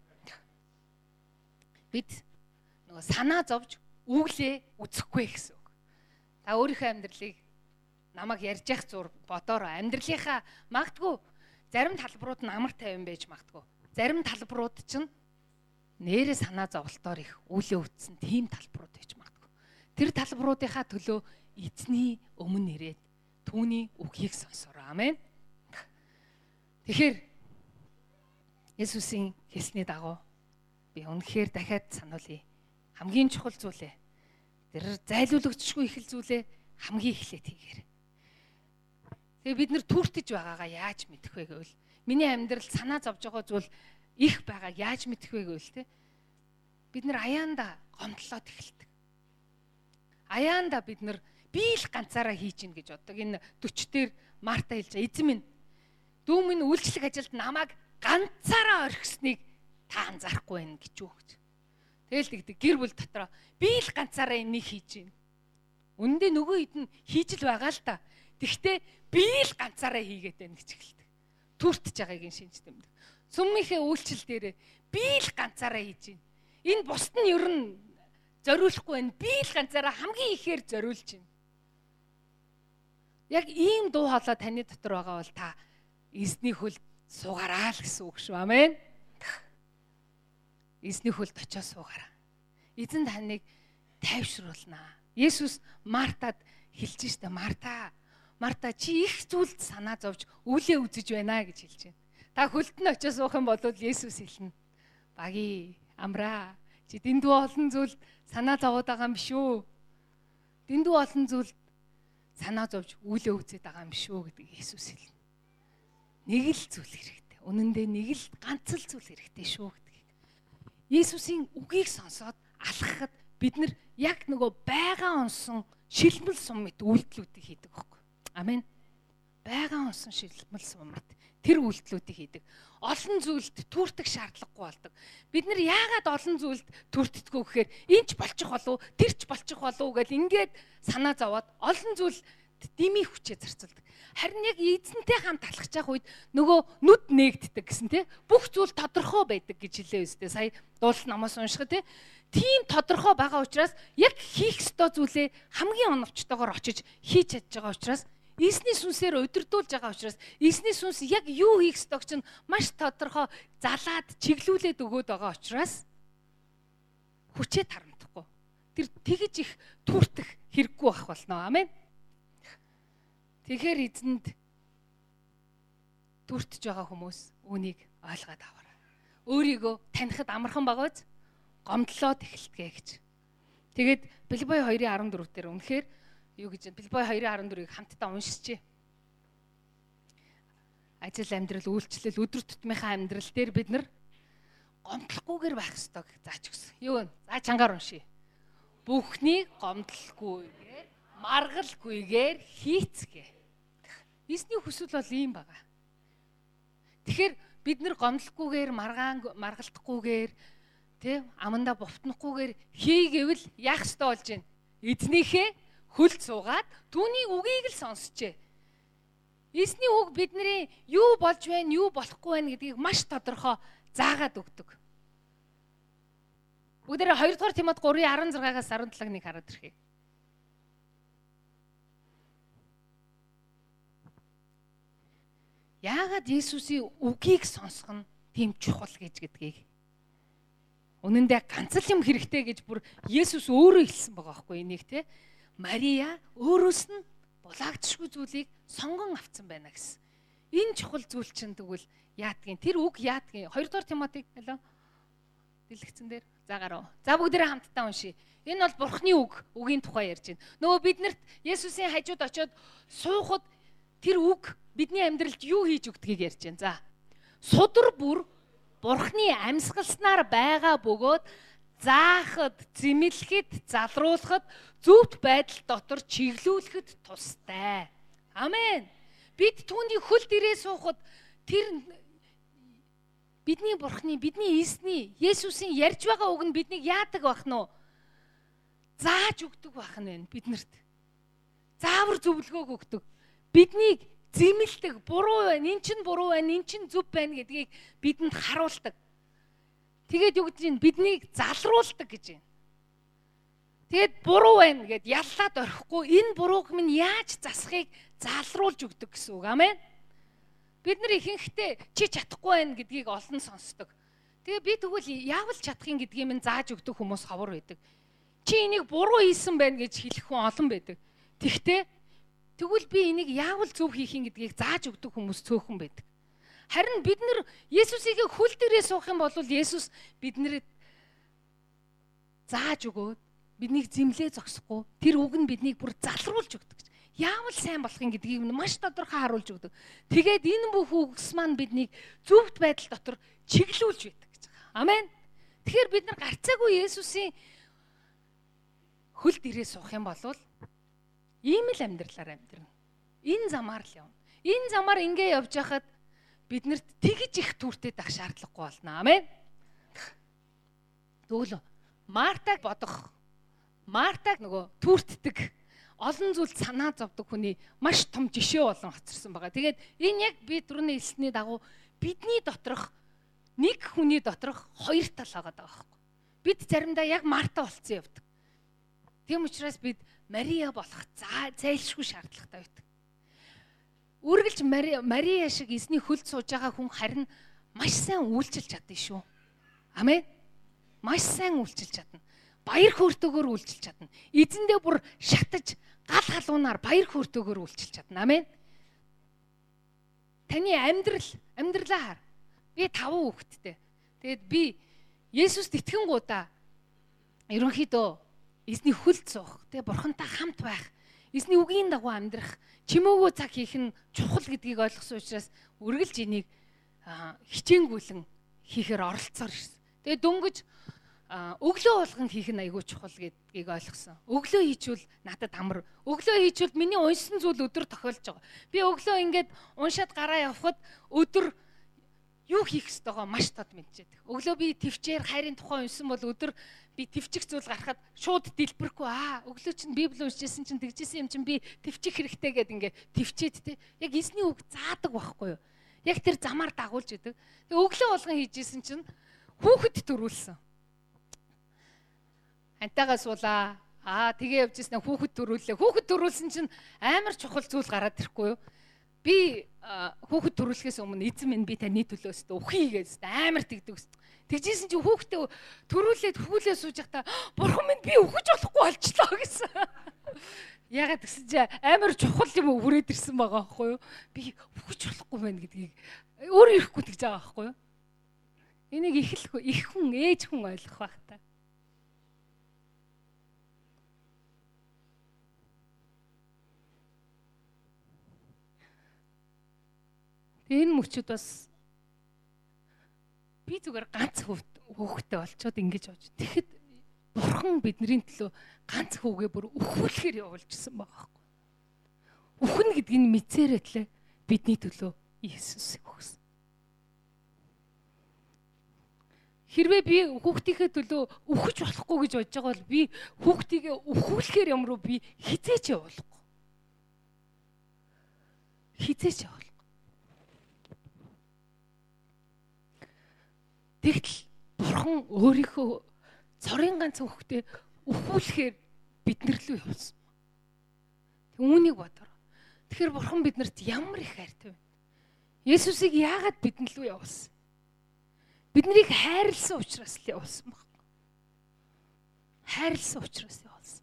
Бид нөгөө санаа зовж үглээ үзэхгүй гэсэн үг. Та өөрийнхөө амьдралыг намайг ярьж явах зур бодороо амьдралынхаа магадгүй зарим талбарууд нь амар тайван байж магадгүй. Зарим талбарууд чинь нэрээ санаа зовлтоор их үлээ үтсэн тийм талбарууд байж магадгүй. Тэр талбаруудынхаа төлөө эзний өмнө ирээд түүний үгийг сонсороо. Амен. Тэгэхээр Есүсийн хэлсний дагуу би үнэхээр дахиад сануулъя. Хамгийн чухал зүйлээ тэр зайлуулагдчихгүй их зүйлээ хамгийн эхлээд хийгээрэй. Тэгээ бид нэр түртэж байгаагаа яаж мэдэх вэ гэвэл миний амьдралд санаа зовж байгаа зүйл их байгаа яаж мэдэх вэ гэвэл те бид нар аяанда гомдлоод эхэлдэг. Аяанда бид нар би л ганцаараа хийж гин гэж боддог. Энэ 40 дээр Марта хэлж байгаа. Эзэн минь дүү минь үйлчлэг ажилд намайг ганцаараа орхисныг та анзаарахгүй байх гэж юу гэж. Тэгэл тэгдэг гэр бүл дотроо би л ганцаараа энийг хийж гин. Үндэ нөгөө хэд нь хийж л байгаа л та. Тэгтээ би л ганцаараа хийгээд байна гэж эхэлдэг. Түртж байгааг нь шинж тэмдэг. Сүмийнхээ үйлчлэл дээрээ би л ганцаараа хийж гин. Энэ бусд нь ер нь зориулахгүй байна. Би л ганцаараа хамгийн ихээр зориулж байна. Яг ийм дуу хоолой таны дотор байгаа бол та эзний хөлд суугараа л гэсэн үг шүү. Амен. Эзний хөлд очиж суугараа. Эзэн таныг тайвшруулнаа. Есүс Мартад хэлж штэ Марта чи их зүйлд санаа зовж үлээ үзэж байна гэж хэлж байна. Та хөлд нь очиж суух юм бол Есүс хэлнэ. Баги амраа. Чи дэндүү олон зүйлд санаа зовоод байгаа юм биш үү? Дэндүү олон зүйлд санаа зовж үлээ үзээд байгаа юм шүү гэдэг Есүс хэлнэ. Нэг л зүйл хэрэгтэй. Үнэн дээр нэг л ганц л зүйл хэрэгтэй шүү гэдгийг. Есүсийн үгийг сонсоод алхахад бид нар яг нөгөө байгаа онсон шилмэл сум мэт үйлдэлүүдийг хийдэг байхгүй. Амен. Байгаа онсон шилмэл сум мэт тэр үйлдэлүүдийг хийдэг. Олон зүйлд түүртэх шаардлагагүй болдог. Бид нар яагаад олон зүйлд түүртдэггүй гэхээр энэ ч болчих болов, тэр ч болчих болов гэл ингээд санаа зовоод олон зүйл дими хүчээ зарцуулдаг. Харин яг эзэнтэй хамт алхаж явах үед нөгөө нүд нээгддэг гэсэн тий. Бүх зүйл тодорхой байдаг гэж хэлээ үстэй. Сая дуулал намаас уншихад тий. Тийм тодорхой байгаа учраас яг хийх ёстой зүйлээ хамгийн оновчтойгоор очиж хийж чадж байгаа учраас эзний сүнсээр удирдуулж байгаа учраас эзний сүнс яг юу хийх ёстойг чинь маш тодорхой залаад чиглүүлээд өгөөд байгаа учраас хүчээ тарамдахгүй. Тэр тэгж их түүртэх хэрэггүй байх болно. Амен. Тэгэхээр эзэнд түртж байгаа хүмүүс үүнийг ойлгоод аваарай. Өөрийгөө танихад амархан байгаа биз? Гомдлоод эхэлтгээ гэж. Тэгээд Филиппо 2:14 дээр үнэхээр юу гэж Филиппо 2:14-ийг хамтдаа уншчихъя. Ажил, амьдрал, үйлчлэл, өдөр тутмынхаа амьдрал дээр бид нар гомдлохгүйгээр байх ёстой гэж заач өгсөн. Юу вэ? За чангаар уншия. Бүхнийг гомдлохгүйгээр, маргалгүйгээр хийцгээ. Эзний хүсэл бол ийм байгаа. Тэгэхээр бид нар гомдлохгүйгээр, маргалдахгүйгээр, тийм амандаа бовтнохгүйгээр хийгээвэл яах ёстой болж байна? Эзнийхээ хөлд суугаад түүний үгийг л сонсчээ. Эзний үг бидний юу болж байна, юу болохгүй байна гэдгийг маш тодорхой заагаад өгдөг. Бүгдээрээ 2 дугаар Тимот 3:16-аас 17-ыг хараад ирэхээ. Яагаад Есүсийн үгийг сонсох нь тийм чухал гэж гэдгийг. Үнэн дээр ганц л юм хэрэгтэй гэж бүр Есүс өөрөө хэлсэн байгаа байхгүй энийг те. Мария өөрөөс нь булаагдшгүй зүйлийг сонгон авсан байна гэсэн. Энэ чухал зүйл чинь тэгвэл яадгийн тэр үг яадгийн 2 дугаар Тимотиг хэлээ. Дэлгэцэн дээр заагараа. За бүгдээрээ хамтдаа уншия. Энэ бол Бурхны үг, үгийн тухай ярьж байна. Нөгөө биднэрт Есүсийн хажууд очиод суухад тэр үг бидний амьдралд юу хийж өгдгийг ярьж байна. За. Судар бүр Бурхны амьсгалснаар байгаа бөгөөд заахад, зэмлэхэд, залруулахад, зөвхт байдал дотор чиглүүлэхэд тустай. Амен. Бид түүний хөлд ирээ суухад тэр бидний Бурхны, бидний эзний Есүсийн ярьж байгаа үг нь биднийг яадаг байх нь вэ? Зааж өгдөг байх нь байна биднэрт. Заавар зөвлөгөөг өгдөг. Биднийг зэмлдэг, буруу байна, эн чинь буруу байна, эн чинь зөв байна гэдгийг бидэнд харуулдаг. Тэгээд юу гэж юм биднийг залруулдаг гэж байна. Тэгээд буруу байна гэд яллаад орхихгүй энэ бурууг минь яаж засахыг залруулж өгдөг гэсэн үг. Амен. Бид нар ихэнхдээ чи чадахгүй байна гэдгийг олон сонсдог. Тэгээ би тэгвэл яавал чадахын гэдгийг минь зааж өгдөг хүмүүс ховор байдаг. Чи энийг буруу хийсэн байна гэж хэлэх хүн олон байдаг. Тэгвэл би энийг яавал зөв хийхин гэдгийг зааж өгдөг хүмүүс цөөхөн байдаг. Харин бид нар Есүсийг хөл дээрээ суух юм бол Есүс биднэрт зааж өгөөд биднийг зэмлээ зогсохгүй тэр үг нь биднийг бүр залруулж өгдөг. Яавал сайн болохын гэдгийг маш тодорхой харуулж өгдөг. Тэгээд энэ бүх үгс маань биднийг зөвхт байдал дотор чиглүүлж байдаг гэж байгаа. Амен. Тэгэхээр бид нар гарцаагүй Есүсийн хөл дээрээ суух юм бол ийм л амьдралаар амьдрна. Энэ замаар л явна. Энэ замаар ингээ явж хахад биднэрт тэгж их түүртэй дах шаардлагагүй болно. Амен. Тэгвэл Мартаг бодох. Мартаг нөгөө түүртдэг. Олон зүйлд санаа зовдөг хүний маш том жишээ болон хоцорсон байгаа. Тэгээд энэ яг би түрүүний хэлсний дагуу бидний доторх нэг хүний доторх хоёр тал байгаа байхгүй. Бид заримдаа яг Марта болцсон явдаг. Тийм учраас бид Мария болох зайлшгүй шаардлагатай байдаг. Үргэлж Мария шиг эзний хөлд сууж байгаа хүн харин маш сайн үйлчилж чадна шүү. Амен. Маш сайн үйлчилж чадна. Баяр хөөртэйгээр үйлчилж чадна. Эзэндээ бүр шатаж гал халуунаар баяр хөөртэйгээр үйлчилж чадна. Амен. Таны амьдралаа хар. Би 5 хүүхэдтэй. Тэгээд би Есүст итгэн гуудаа ерөнхийдөө эзний хөлд суух, тэгээ бурхантай хамт байх, эзний үгийн дагуу амьдрах, чимээгөө цаг хийх нь чухал гэдгийг ойлгосон учраас үргэлж энийг хичээнгүйлэн хийхээр оролцоор ирсэн. Тэгээ дөнгөж өглөө болгон хийх нь айгүй чухал гэдгийг ойлгосон. Өглөө хийчвэл надад амар. Өглөө хийчвэл миний уншсан зүйл өдөр тохиолж байгаа. Би өглөө ингээд уншаад гараа явхад өдөр юу хийх ёстойгоо маш тод мэдчихэд. Өглөө би төвчээр хайрын тухай уншсан бол өдөр би төвчих зүйл гарахад шууд дэлбэрэхгүй өглөө чинь Библи уншижсэн чинь тэгжсэн юм чинь би төвчих хэрэгтэй гэд ингээ төвчээд те. Яг эзний үг заадаг байхгүй юу? Яг тэр замаар дагуулж идэг. Тэгээ өглөө болгон хийжсэн чинь хүүхэд төрүүлсэн. Антайгаа суулаа. Тэгээ явжсэн хүүхэд төрүүллээ. Хүүхэд төрүүлсэн чинь амар чухал зүйл гараад ирэхгүй юу? Би хүүхэд төрүүлэхээс өмнө эзэн минь би таны төлөө өстө үхийгээс амар тэгдэг өстө. Тэгжсэн чи хүүхдээ төрүүлээд хүүлээ сууж байхдаа бурхан минь би үхэж болохгүй болчлоо гэсэн. Ягаад гэсэн чи амар чухал юм хүрээд ирсэн байгаа байхгүй юу? Би үхэж болохгүй байна гэдгийг өөрөө ирэхгүй тэгж байгаа байхгүй юу? Энийг их хүн ээж хүн ойлгох байх та. Энэ мөчүүд бас би зүгээр ганц хүүхдтэй болчоод ингэж явж. Тэгэхэд бурхан Бурхан бидний төлөө ганц хүүгээ бүр өхүүлэхээр явуулжсэн байгаа байхгүй. Үхэн гэдгийг мэдсээрээ тлээ бидний төлөө Иесусыг өгсөн. Хэрвээ би хүүхдийнхээ төлөө үхэж болохгүй гэж бодож байгаа бол би хүүхдийгээ өхүүлэхээр юм руу би хизээч явуулахгүй. Хизээч явуулахгүй. Тэгтэл Бурхан өөрийнхөө цорын ганц хүүхдээ өхүүлэхээр биднэр лөө явуулсан. Үүнийг бодороо. Тэгэхээр Бурхан биднэрт ямар их хайртай вэ? Есүсийг яагаад бидэн лөө явуулсан? Биднийг хайрлсан учраас л явуулсан баг. Хайрлсан учраас явуулсан.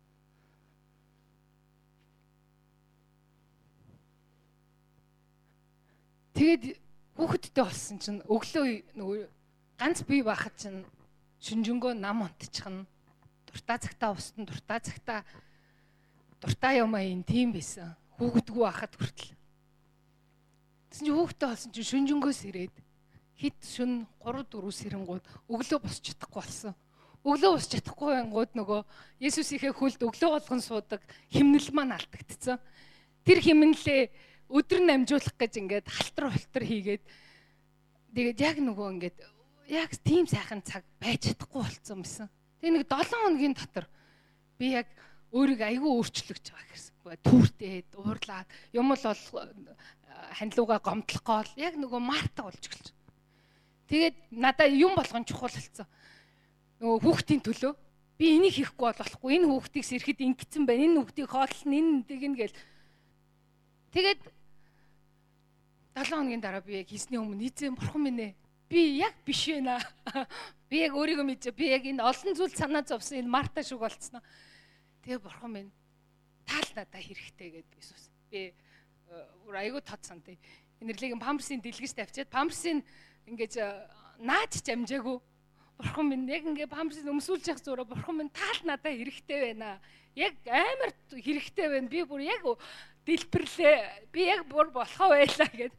Тэгээд хүүхэдтэй болсон чинь өглөө нөгөө ганц бие байхад чинь шүнжэнгөө нам унтчихна. Дуртай цагтаа устна, дуртай цагтаа дуртай юмаа ин тийм байсан. Хүүхэдгүй байхад хүртэл. Тэгсэн чинь хүүхэдтэй болсон чинь шүнжэнгөөс ирээд хит шүн 3-4 сэрэнгууд өглөө босч чадахгүй болсон. Өглөө босч чадахгүй ангууд нөгөө Есүсийнхээ хөлд өглөө болгон суудаг химнэл маань алдагдцсан. Тэр химнэлээ өдөр намжуулах гэж ингээд халтар хийгээд тэгээд яг нөгөө ингээд яг тийм сайхан цаг байж чадахгүй болсон юмсан. Тэгээ нэг 7 хоногийн дотор би яг өөрийгөө айгүй өөрчлөгдөж байгаа гэсэн. Түүртэй, дуурлаад юм л бол ханилуугаа гомдлох гол яг нөгөө Марта болж эхэлж. Тэгээд надаа юм болгон чухал болсон. Нөгөө хүүхдийн төлөө би энийг хийхгүй болохгүй. Энэ хүүхдийг сэрхэд ингэсэн байна. Энэ хүүхдийг хооллно, энэ тэгнэ гэл. Тэгээд 7 хоногийн дараа би яг хийсний өмнө эзэн Бурхан минь ээ. Би яг биш байна. Би яг өөрийгөө мэдээ. Би яг энэ олон зүйл санаа зовсон энэ Марта шиг болцсноо. Тэгээ Бурхан минь таал надаа хэрэгтэй гэд Иесус. Би айгуу тоцсон тий. Энэрлийг памперсийн дэлгэж тавьчаад памперсийн ингэж наач амжаагүй. Бурхан минь яг ингээ памперсийг өмсүүлж явах зураа Бурхан минь таал надаа хэрэгтэй байна. Яг амар хэрэгтэй байна. Би бүр яг дэлбэрлээ. Би яг бүр болохоо байлаа гэд.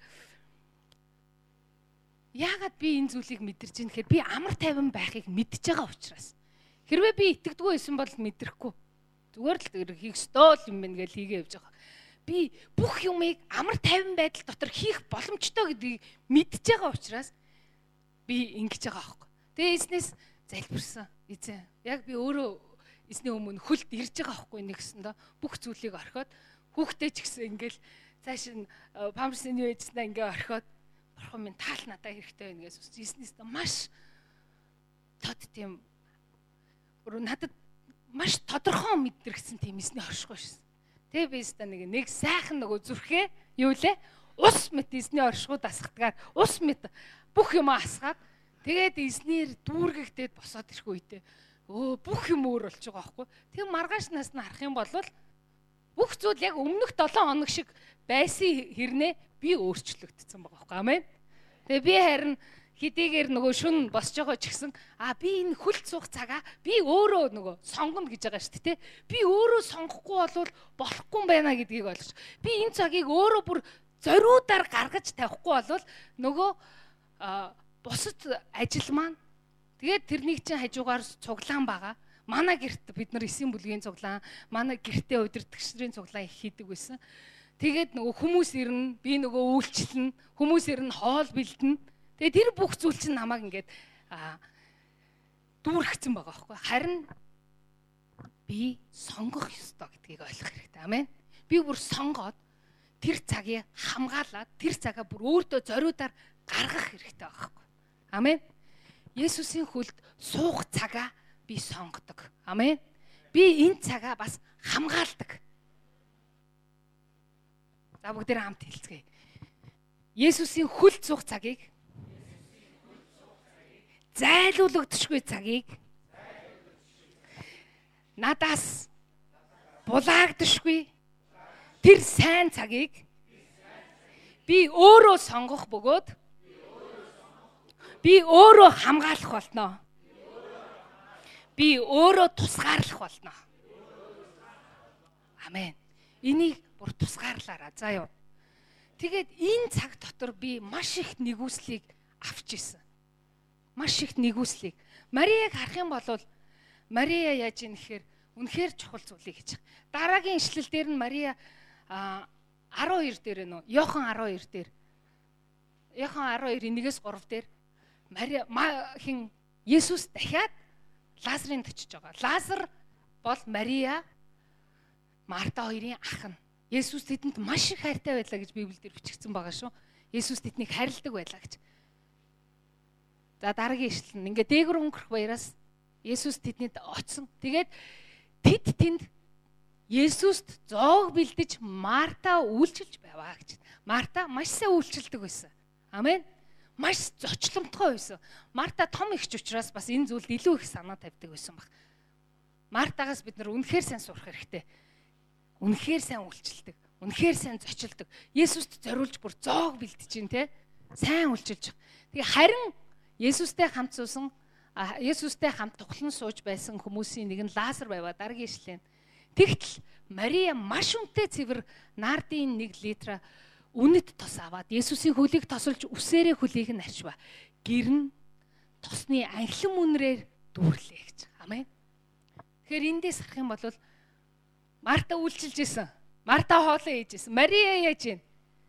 Яагаад би энэ зүйлийг мэдэрч ийн гэхээр би амар тайван байхыг мэдж байгаа учраас. Хэрвээ би итгэдэггүй байсан бол мэдрэхгүй. Зүгээр л тэр хийх ёстой юм байна гэж хийгээ явж байгаа. Би бүх юмыг амар тайван байдал дотор хийх боломжтой гэдгийг мэдж байгаа учраас би ингэж байгаа аахгүй. Тэгээ эзнээс залбирсан. Эзэн яг би өөрөө эзний өмнө хөлд ирж байгаа аахгүй нэгсэндээ бүх зүйлийг орхиод хүүхдээ ч гэсэн ингээл цааш нь памперсны юу яжснаа ингээ орхиод Бурхан минь таал надаа хэрэгтэй байна гэж үз. Эзнээс маш тод тийм надад маш тодорхой мэдрэгдсэн тийм эзний оршихуй шин. Тэгээ би өстө нэг сайхан нөгөө зүрхээ юу лээ? Ус мэт эзний оршихуй дасгатгаар ус мэт бүх юм асгаад тэгээд эзнэр дүүргэгдээд босоод ирэх үедээ бүх юм өөр болж байгаа байхгүй. Тэгээ маргаашнаас нь харах юм бол бүх зүйл яг өмнөх 7 хоног шиг байсан хэрнээ би өөрчлөгдсөн байгаа байхгүй. Амен. Тэгээ би харин хэдийгээр нөгөө шүн босч байгаа ч гэсэн би энэ хөлт суух цагаа би өөрөө нөгөө сонгоно гэж байгаа шүү дээ. Би өөрөө сонгохгүй болвол болохгүй юм байна гэдгийг ойлгож. Би энэ цагийг өөрөө бүр зориудаар гаргаж тавихгүй болвол нөгөө бусад ажил маань тэгээд тэрнийг чинь хажуугаар цуглаан байгаа. Манай гэрт бид нар 9 бүлгийн цуглаан, манай гэртээ удирдагчдын цуглаан их хийдэг байсан. Тэгээд нөгөө хүмүүс ирнэ, би нөгөө үйлчлэн, хүмүүс ирнэ, хоол бэлдэнэ. Тэгээд тэр бүх зүйл чинь намайг ингээд дүүргэсэн байгаа байхгүй. Харин би сонгох ёстой гэдгийг ойлгох хэрэгтэй. Амен. Би бүр сонгоод тэр цагийг хамгаалаад тэр цагаа бүр өөртөө зориудаар гаргах хэрэгтэй байгаа байхгүй. Амен. Есүсийн хөлд суух цагаа би сонгодог. Амен. Би энэ цагаа бас хамгаалдаг. За бүгд хамт хэлцгээе. Есүсийн хөлд суух цагийг зайлуулагдшгүй цагийг надаас булаагдшгүй тэр сайн цагийг би өөрөө сонгох бөгөөд би өөрөө хамгаалах болно. Би өөрөө тусгаарлах болно. Амен. Энийг бүр тусгаарлаараа заа юу. Тэгээд энэ цаг дотор би маш их нэгүслийг авч исэн. Маш их нэгүслийг. Марияг харах юм бол Мария яаж ийн гэхээр үнэхээр чухал зүйлийг хийж байгаа. Дараагийн ишлэл дээр нь Мария 12 дээр нөө Иохан 12 дээр Иохан 12:1-3 дээр Мария хин Есүс дахиад Лазарыг точиж байгаа. Лазар бол Мария Марта хоёрын ах нь. Есүс тэдэнд маш их хайртай байлаа гэж Библиэлд бичигдсэн байгаа шүү. Есүс тэднийг хайрладаг байлаа гэж. За дараагийн ишлэл нь ингээд дээгүр өнгөрөх баяраас Есүс тэднийд очсон. Тэгээд тэнд Есүст зоог бэлдэж Марта үйлчилж байваа гэж. Марта маш сайн үйлчилдэг байсан. Амен. Маш зочломтгой байсан. Марта том ихч учраас бас энэ зүйлд илүү их санаа тавьдаг байсан баг. Мартагаас бид нар үнэхээр сайн сурах хэрэгтэй. Үнэхээр сайн үйлчилдэг. Үнэхээр сайн зочилдог. Есүст зориулж бүр зоог бэлдэж чинь те. Сайн үйлчилж байгаа. Тэгээ харин Есүстэй хамт суусан Есүстэй хамт тухлан сууж байсан хүмүүсийн нэг нь Лазар байваа. Дараагийн ишлэн. Тэгтэл Мария маш үнэтэй цэвэр нардын 1 литр үнэт тос аваад Есүсийн хөлийг тосолж үсээрээ хөлийг нь арчва. Гэр нь тосны анхлан үнрээр дүүрлээ гэж. Амен. Тэгэхээр эндээс харах юм бол Марта үйлчилж исэн. Марта хоолоо хийж исэн. Мария яаж ийн?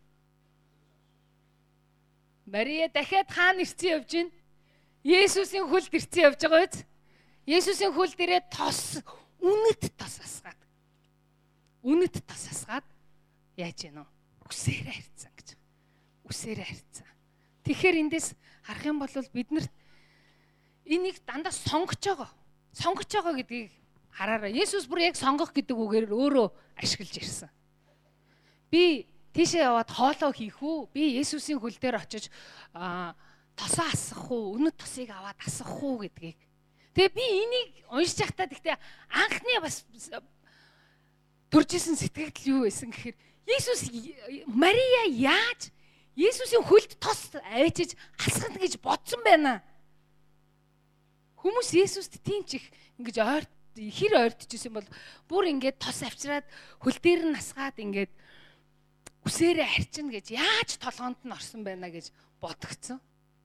Мария дахиад хаана ирцэн явж гин? Есүсийн хөлд ирцэн явж байгаа биз? Есүсийн хөл дээрээ тос үнэт тос асгаад. Үнэт тос асгаад яаж гин вэ? Үсээрээ харьцсан гэж. Үсээрээ харьцсан. Тэгэхээр эндээс харах юм бол бид нарт энийг дандаа сонгож байгаа. Сонгож байгаа гэдгийг хараараа. Есүс бүр яг сонгох гэдэг үгээр өөрөө ашиглаж ирсэн. Би тийшээ яваад хоолоо хийх үү? Би Есүсийн хөл дээр очиж тосоо асах уу? Үнэт тосыг аваад асах уу гэдгийг. Тэгээ би энийг уншиж байхдаа гэхдээ анхны бас төржсэн сэтгэл юу байсан гэхээр Есүс Мария яаж Есүсийн хөлд тос авчиж асгана гэж бодсон байна. Хүмүүс Есүст тийм ч их ингэж хэр ойртожсэн бол бүр ингээд тос авчираад хөл дээр нь асгаад ингээд үсээрээ харчна гэж яаж толгоонд нь орсон байна гэж бодгцсон.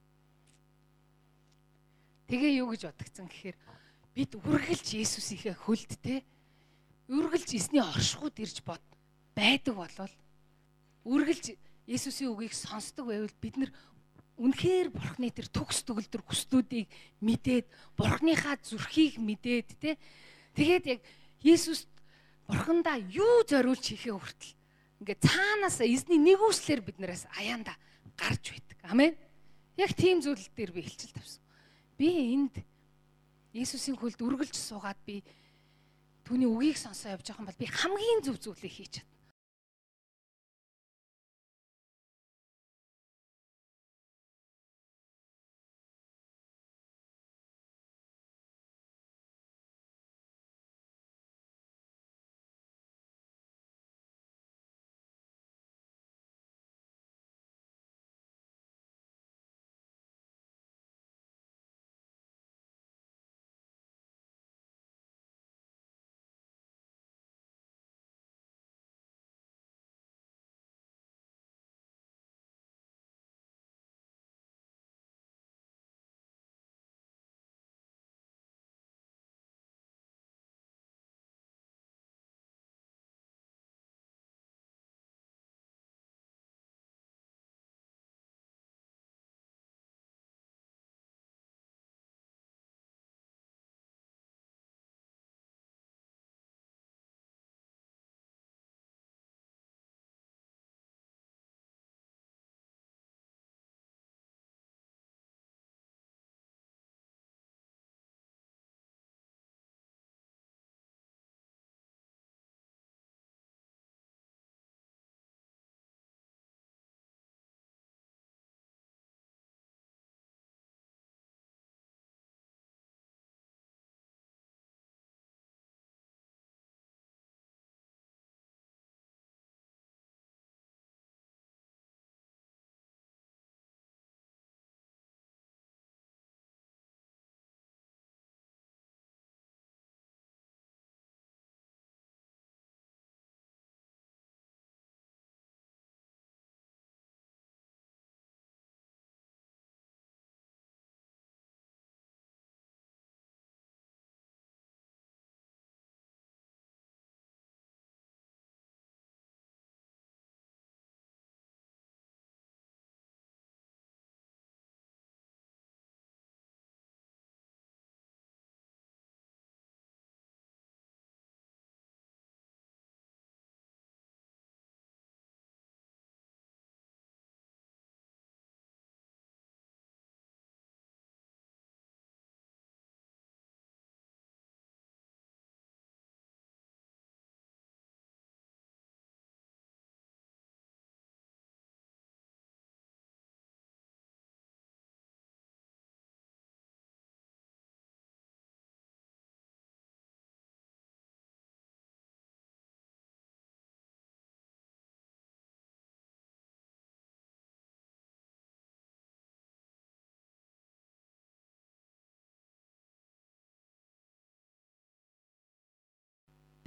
Тэгээ юу гэж бодгцсан гэхээр бид үргэлж Есүсийнхээ хөлд те үргэлж эзний оршихуйд ирж байдаг болол үргэлж Есүсийн үгийг сонсдог байвал бид нар үнэхээр Бурхны тэр төгс төгөлдөр хүслүүдийг мэдээд Бурхныхаа зүрхийг мэдээд те тэгээд яг Есүс Бурхандаа юу зориулж хийхээ хүртэл ингээд цаанаас эзний нэгүслэр биднээс аяанда гарч байдаг. Амен. Яг тийм зүйл дээр би хэлцэл тавьсан. Би энд Есүсийн хөлд үргэлж суугаад би түүний үгийг сонсоо явж байгаа юм бол би хамгийн зөв зүйлийг хийж чадна.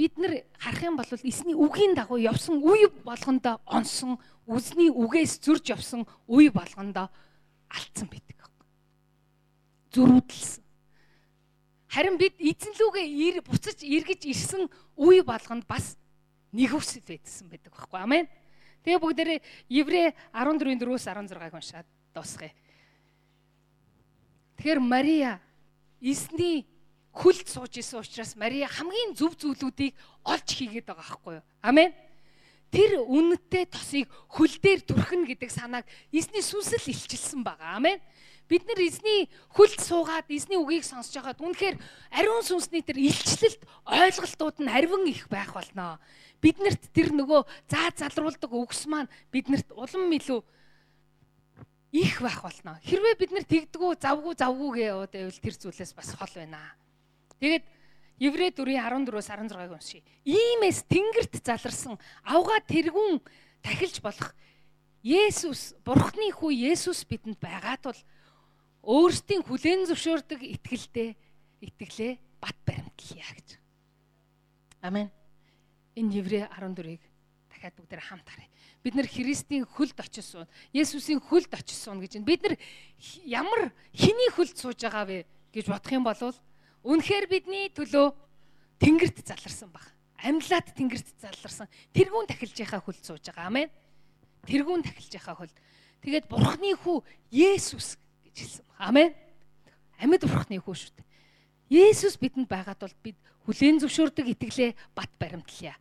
бид нар харах юм бол эсний үгийн дагуу явсан үе болгондоо онсон, үзний үгээс зөрж явсан үе болгондоо алдсан байдаг. Зөрүүдэлсэн. Харин бид эзэн лүгээ буцаж эргэж ирсэн үе болгонд бас нэгүсэл байдсан байдаг байхгүй. Амен. Тэгээ бүгдээрээ Еврей 14:4-16-г уншаад дуусгая. Тэгэхээр Мария эзний хүлд сууж исэн учраас Мария хамгийн зөв зүйлүүдийг олж хийгээд байгаа байхгүй юу? Амен. Тэр үнэтэй тосыг хөл дээр түрхнэ гэдэг санааг эзний сүнсэл илчилсэн байгаа. Амен. Бид нар эзний хүлд суугаад эзний үгийг сонсож байгаад үнэхээр ариун сүнсний тэр илчлэлт ойлголтууд нь арвин их байх болно. Биднэрт тэр нөгөө залруулдаг үгс маань биднэрт улам илүү их байх болно. Хэрвээ бид нар тэгдэггүй завгүй гэвэл тэр зүйлээс бас хол байна. Тэгээд Еврей 4:14-16-г уншия. Иймээс тэнгэрт заларсан авгаа тэргүүн тахилж болох Есүс, Бурхны хүү Есүс бидэнд байгаа тул өөрсдийн хүлээн зөвшөөрдөг итгэлээ бат баримтлая гэж. Амен. Энэ Еврей 14-ийг дахиад бүгдээр хамт харъя. Бид нар Христийн хөлд очиж суун, Есүсийн хөлд очиж суун гэж байна. Бид нар ямар хэний хөлд сууж байгаа вэ гэж бодох юм бол үнэхээр бидний төлөө тэнгэрт заларсан баг. Амьлаад тэнгэрт заларсан. Тэргүүн тахилж яхаа хөлд сууж байгаа. Амен. Тэргүүн тахилж яхаа хөлд. Тэгээд Бурхны хүү Есүс гэж хэлсэн баг. Амен. Амьд Бурхны хүү шүү дээ. Есүс бидэнд байгаад бол бид хүлээн зөвшөөрдөг итгэлээ бат баримтлая.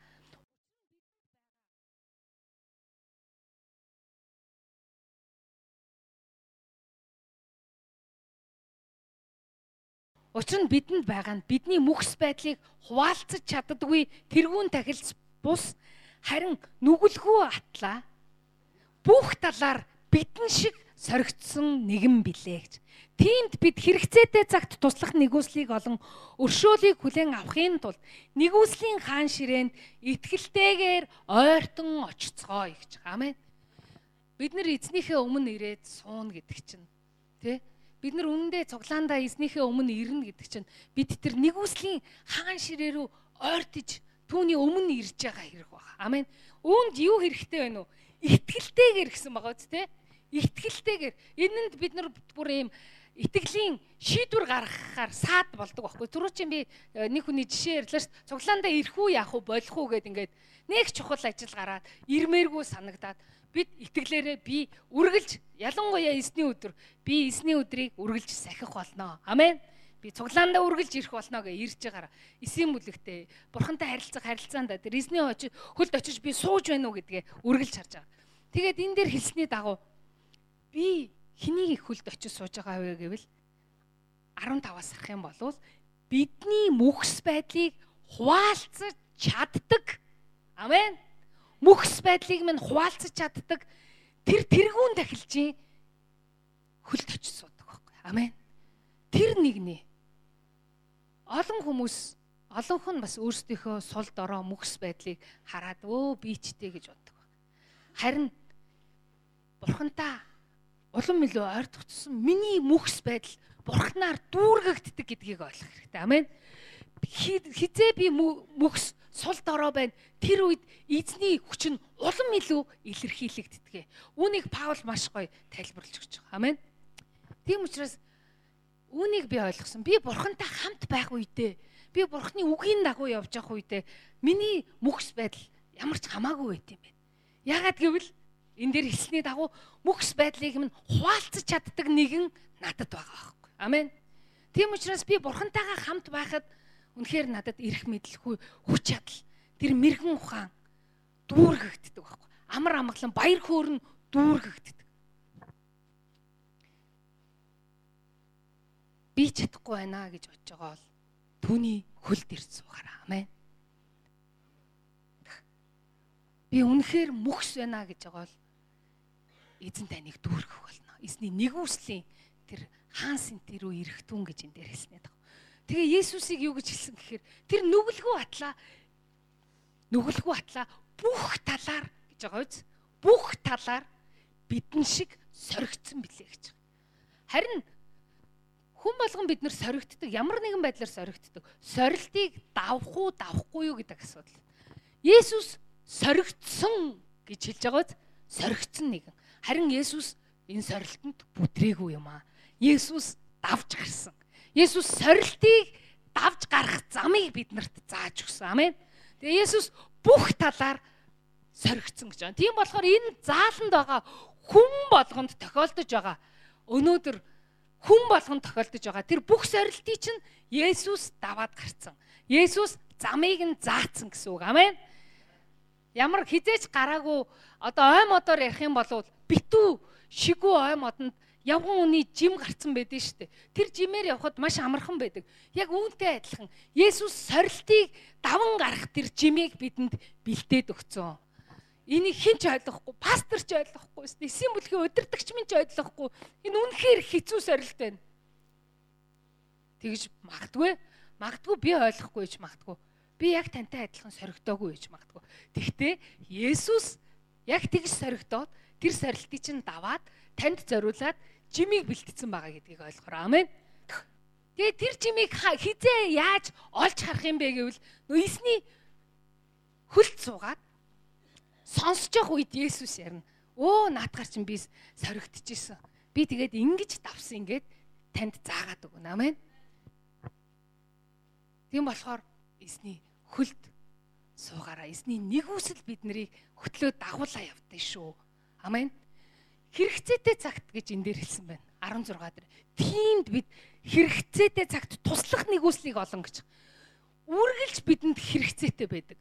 Учир нь бидэнд байгаа нь бидний мөхс байдлыг хуваалцаж чаддаггүй тэргүүн тахилц бус харин нүгэлгүй атлаа бүх талаар бидэн шиг соригдсон нэгэн билээ гэж. Тиймд бид хэрэгцээтэй цагт туслах нэгүслийг олон өршөөлийг хүлээн авахын тулд нэгүслийн хаан ширээнд итгэлтэйгээр ойртон очицгоо гэж. Амен. Бид нар эзнийхээ өмнө ирээд суун гэдэг чинь тий. Бид нар үнэндээ цуглаандаа эзнийхээ өмнө ирнэ гэдэг чинь бид тэр нэгүслийн хаан ширээ рүү ойртож түүний өмнө ирж байгаа хэрэг байна. Амен. Үүнд юу хэрэгтэй байна уу? Итгэлтэйгээр гэсэн байгаа үст те. Итгэлтэйгээр энэнд бид нар бүр ийм итгэлийн шийдвэр гаргахаар саад болдог байхгүй. Түрүү чинь би нэг хүний жишээ ярьлаа шүү. Цуглаандаа ирэх үү яах уу болох уу гэд ингээд нэг чухал ажил гараад ирмээргүй санагдаад бид итгэлээрээ би үргэлж ялангуяа эсний өдөр би эсний өдрийг үргэлж сахих болно. Амен. Би цуглаандаа үргэлж ирэх болно гэж ирж байгаараа эсийн бүлэгтэй бурхантай харилцаанд тэр эсний хөлд очиж би сууж байна уу гэдгээ үргэлж харж байгаа. Тэгээд энэ дээр хэлсний дагуу би хэнийг их хөлд очиж сууж байгаа вэ гэвэл 15-аас харах юм бол бидний мөхс байдлыг хуваалцаж чаддаг. Амен. Мөхс байдлыг минь хуваалцаж чаддаг тэр тэргүүн тахилжийн хөлд очиж суудаг байхгүй. Амен. Тэр нэгний олонх нь бас өөрсдийнхөө сул дорой мөхс байдлыг хараад би ч дээ гэж боддог. Харин бурхантаа улам илүү ойртогдсон миний мөхс байдал бурхнаар дүүргэгддэг гэдгийг ойлгох хэрэгтэй. Амен. Хизээ би мөхс сул дорой байна. Тэр үед эзний хүч нь улам илүү илэрхийлэгддэг. Үүнийг Паул маш гоё тайлбарлаж өгч байгаа. Амен. Тийм учраас үүнийг би ойлгосон. Би бурхантай хамт байх үедээ, би бурхны үгийн дагуу явж явах үедээ миний мөхс байдал ямар ч хамаагүй байт юм байна. Яагаад гэвэл энэ дээр хэлсний дагуу мөхс байдлыг минь хуваалцаж чаддаг нэгэн надад байгаа байхгүй. Амен. Тийм учраас би бурхантайгаа хамт байхад үнэхээр надад эрх мэдэл хүч чадал тэр мэрэгэн ухаан дүүргэгддэг байхгүй. Амар амгалан баяр хөөрн дүүргэгддэг. Би чадахгүй байна гэж бодож байгаа бол түүний хөлд ирж суугаараа. Амен. Би үнэхээр мөхс байна гэж байгаа бол эзэн таныг дүүргэх болно. Эзний нэгүслийн тэр хаан сэнтэр рүү ирэхтүүн гэж энэ дээр хэлснээр байна. Тэгээ Есүсийг юу гэж хэлсэн гэхээр тэр нүгэлгүй атлаа бүх талаар гэж байгаа үз. Бүх талаар бидэн шиг соригдсон билээ гэж. Харин хүн болгон бид нар соригддог. Ямар нэгэн байдлаар соригддог. Сорилтыг давах уу, давахгүй юу гэдэг асуудал. Есүс соригдсон гэж хэлж байгааз соригдсон нэгэн. Харин Есүс энэ сорилтанд бүтрээгүй юм аа. Есүс давж гарсан. Есүс сорилтыг давж гарах замыг биднэрт зааж өгсөн. Амен. Тэгээ Есүс бүх талаар соригдсон гэж байна. Тийм болохоор энэ зааланд байгаа хүн болгонд тохиолдож байгаа өнөөдөр хүн болгонд тохиолдож байгаа тэр бүх сорилтыг чинь Есүс даваад гарсан. Есүс замыг нь заацсан гэсэн үг. Амен. Ямар хизээч гараагүй одоо ой модоор ярих юм бол битүү шигүү ой модонд явган үний жим гарцсан байдэн шүү дээ. Тэр жимээр явхад маш амархан байдаг. Яг үүнтэй адилхан Есүс сорилтыг даван гарах тэр жимийг бидэнд бэлдээд өгцөн. Энийг хэн ч ойлгохгүй, пастор ч ойлгохгүй, эсийн бүлгийн удирдагч минь ч ойлгохгүй. Энэ үнэхээр хэцүү сорилт байна. Тэгж магадгүй би ойлгохгүй гэж магадгүй. Би яг тантай адилхан соригдоогүй гэж магадгүй. Тэгвэл Есүс яг тэгж соригдоод тэр сорилтыг чинь даваад танд зориулаад жимийг бэлтгэсэн байгаа гэдгийг ойлгохоор. Амен. Тэгээ тэр жимийг хизээ яаж олж харах юм бэ гэвэл эсний хөлт суугаад сонсож явах үед Есүс ярина. Өө наадгаар чинь би соригдчихсэн. Би тэгээд ингэж давсан ингээд танд заагаад өгнө. Амен. Тийм болохоор эсний хөлт суугаараа. Эсний нэгүсэл биднийг хөтлөө дагуулаа явдсан шүү. Амен. Хэрэгцээтэй цагт гэж энэ дээр хэлсэн байна. 16 дээр. Тиймд бид хэрэгцээтэй цагт туслах нэгүслийг олон гэж. Үргэлж бидэнд хэрэгцээтэй байдаг.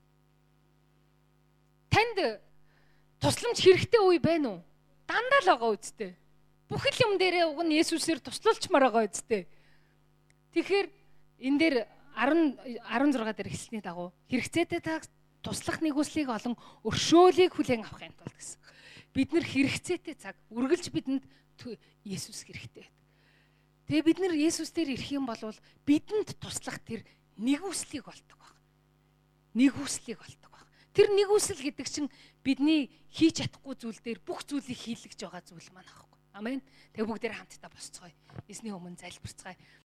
Танд тусламж хэрэгтэй үе байна уу? Дандаа л байгаа үсттэй. Бүхэл юм дээрээ уг нь Есүсээр туслалчмаар байгаа үсттэй. Тэгэхээр энэ дээр 16 дээр хэлсний дагуу хэрэгцээтэй туслах нэгүслийг олон өршөөлийг хүлээн авахын тулд гэсэн. Бид нар хэрэгцээтэй цаг үргэлж бидэнд Есүс хэрэгтэй байдаг. Тэгээ бид нар Есүс дээр ирэх юм бол бидэнд туслах тэр нэгүслийг олдог баг. Нэгүслийг олдог баг. Тэр нэгүсэл гэдэг чинь бидний хийж чадахгүй зүйл дээр бүх зүйлийг хийлгэж байгаа зүйл маань аахгүй. Амен. Тэгээ бүгдээр хамтдаа босцгоё. Эзний өмнө залбирцгаая.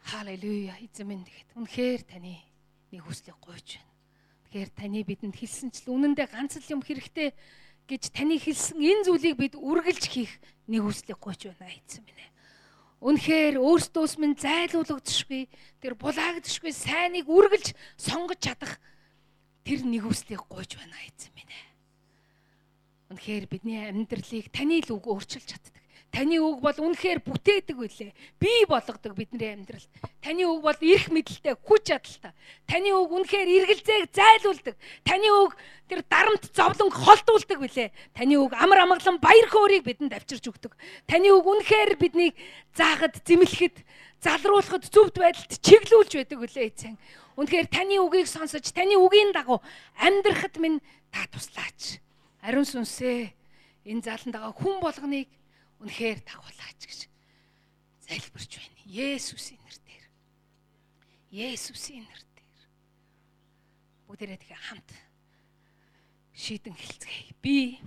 Халелуя. Эзэн минь тэгээд үнэхээр таны нэг хүслийг гуйж байна. Тэгэхээр таны бидэнд хэлсэнчл үнэндээ ганц л юм хэрэгтэй гэж таны хэлсэн энэ зүйлийг бид үргэлж хийх нэг хүслийг гуйж байна эзэн минь. Үнэхээр өөртөөс минь зайлуулагдшгүй, тэр булаагдшгүй сайныг үргэлж сонгож чадах тэр нэг хүслийг гуйж байна эзэн минь. Үнэхээр бидний амьдралыг таны л үг өөрчилж чаддаг. Таны үг бол үнэхээр бүтээдэг үлээ. Бий болгодог бидний амьдрал. Таны үг бол эрх мэдэлтэй, хүч чадалтай. Таны үг үнэхээр эргэлзээг зайлуулдаг. Таны үг тэр дарамт зовлон холдуулдаг үлээ. Таны үг амар амгалан баяр хөөргийг бидэнд авчирч өгдөг. Таны үг үнэхээр биднийг заагад, зэмлэхэд, залруулахад, зөвхт байдалд чиглүүлж байдаг үлээ эзэн. Үнэхээр таны үгийг сонсож, таны үгийн дагуу амьдрахад минь та туслаач. Ариун сүнсээ энэ зааланд байгаа хүн болгоныг үнэхээр дагуулаач гэж залбирч байна. Есүсийн нэрээр. Есүсийн нэрээр. Бүгдээрээ тэгээ хамт шийдэн хэлцгээе. Би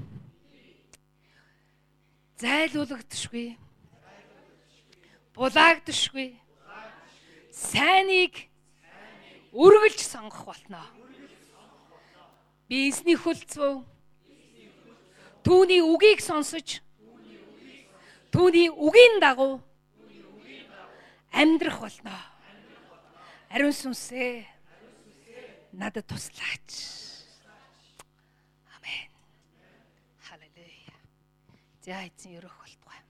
зайлуулагдшгүй, булаагдшгүй, сайныг үргэлж сонгох болно. Би эзний хөлцөө түүний үгийг сонсож түүний үгийн дагуу амьдрах болно. Ариун сүнсээ надад туслаач. Амен. Халелуя. За эзэн өрөөх болтугай.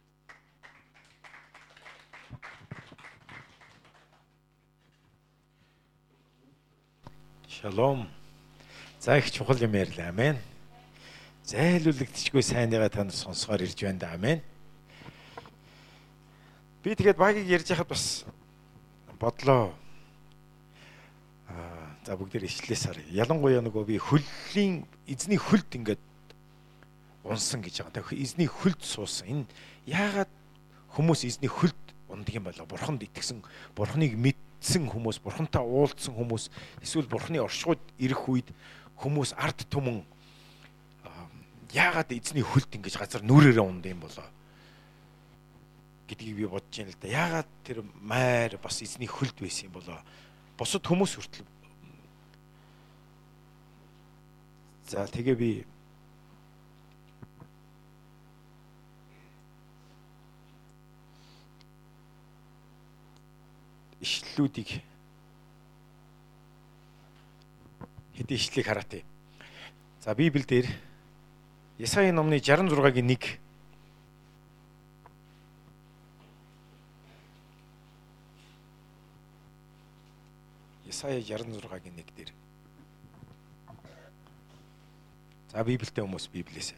Шалом. За их чухал юм ярьлаа. Амен. Зайлуулагдчихгүй сайныгаа та нар сонсгоор ирж байна да. Амен. Би тэгээд багийг ярьж байхад бас бодлоо. За бүгдээр ишлээс харъя. Ялангуяа нөгөө би хөллийн эзний хөлд ингээд унсан гэж байгаа. Тэгэхээр эзний хөлд суусан. Энэ яагаад хүмүүс эзний хөлд ундаг юм болоо? Бурханд итгэсэн, Бурханыг мэдсэн хүмүүс, Бурхантай уулзсан хүмүүс, эсвэл Бурханы оршихуйд ирэх үед хүмүүс ард түмэн яагаад эзний хөлд ингэж газар нүрээрээ ундаг юм болоо гэдгийг би бодож байна л да. Яагаад тэр майр бас эзний хөлд байсан юм болоо? Бусад хүмүүс хүртэл. За тэгээ би ишлүүдийг хэдий ишлийг хараатай. За Библиэлд Исаи номны 66-гийн 1 Исаи 66-гийн 1 дээр. За Библиэтэй хүмүүс Библиэсээ.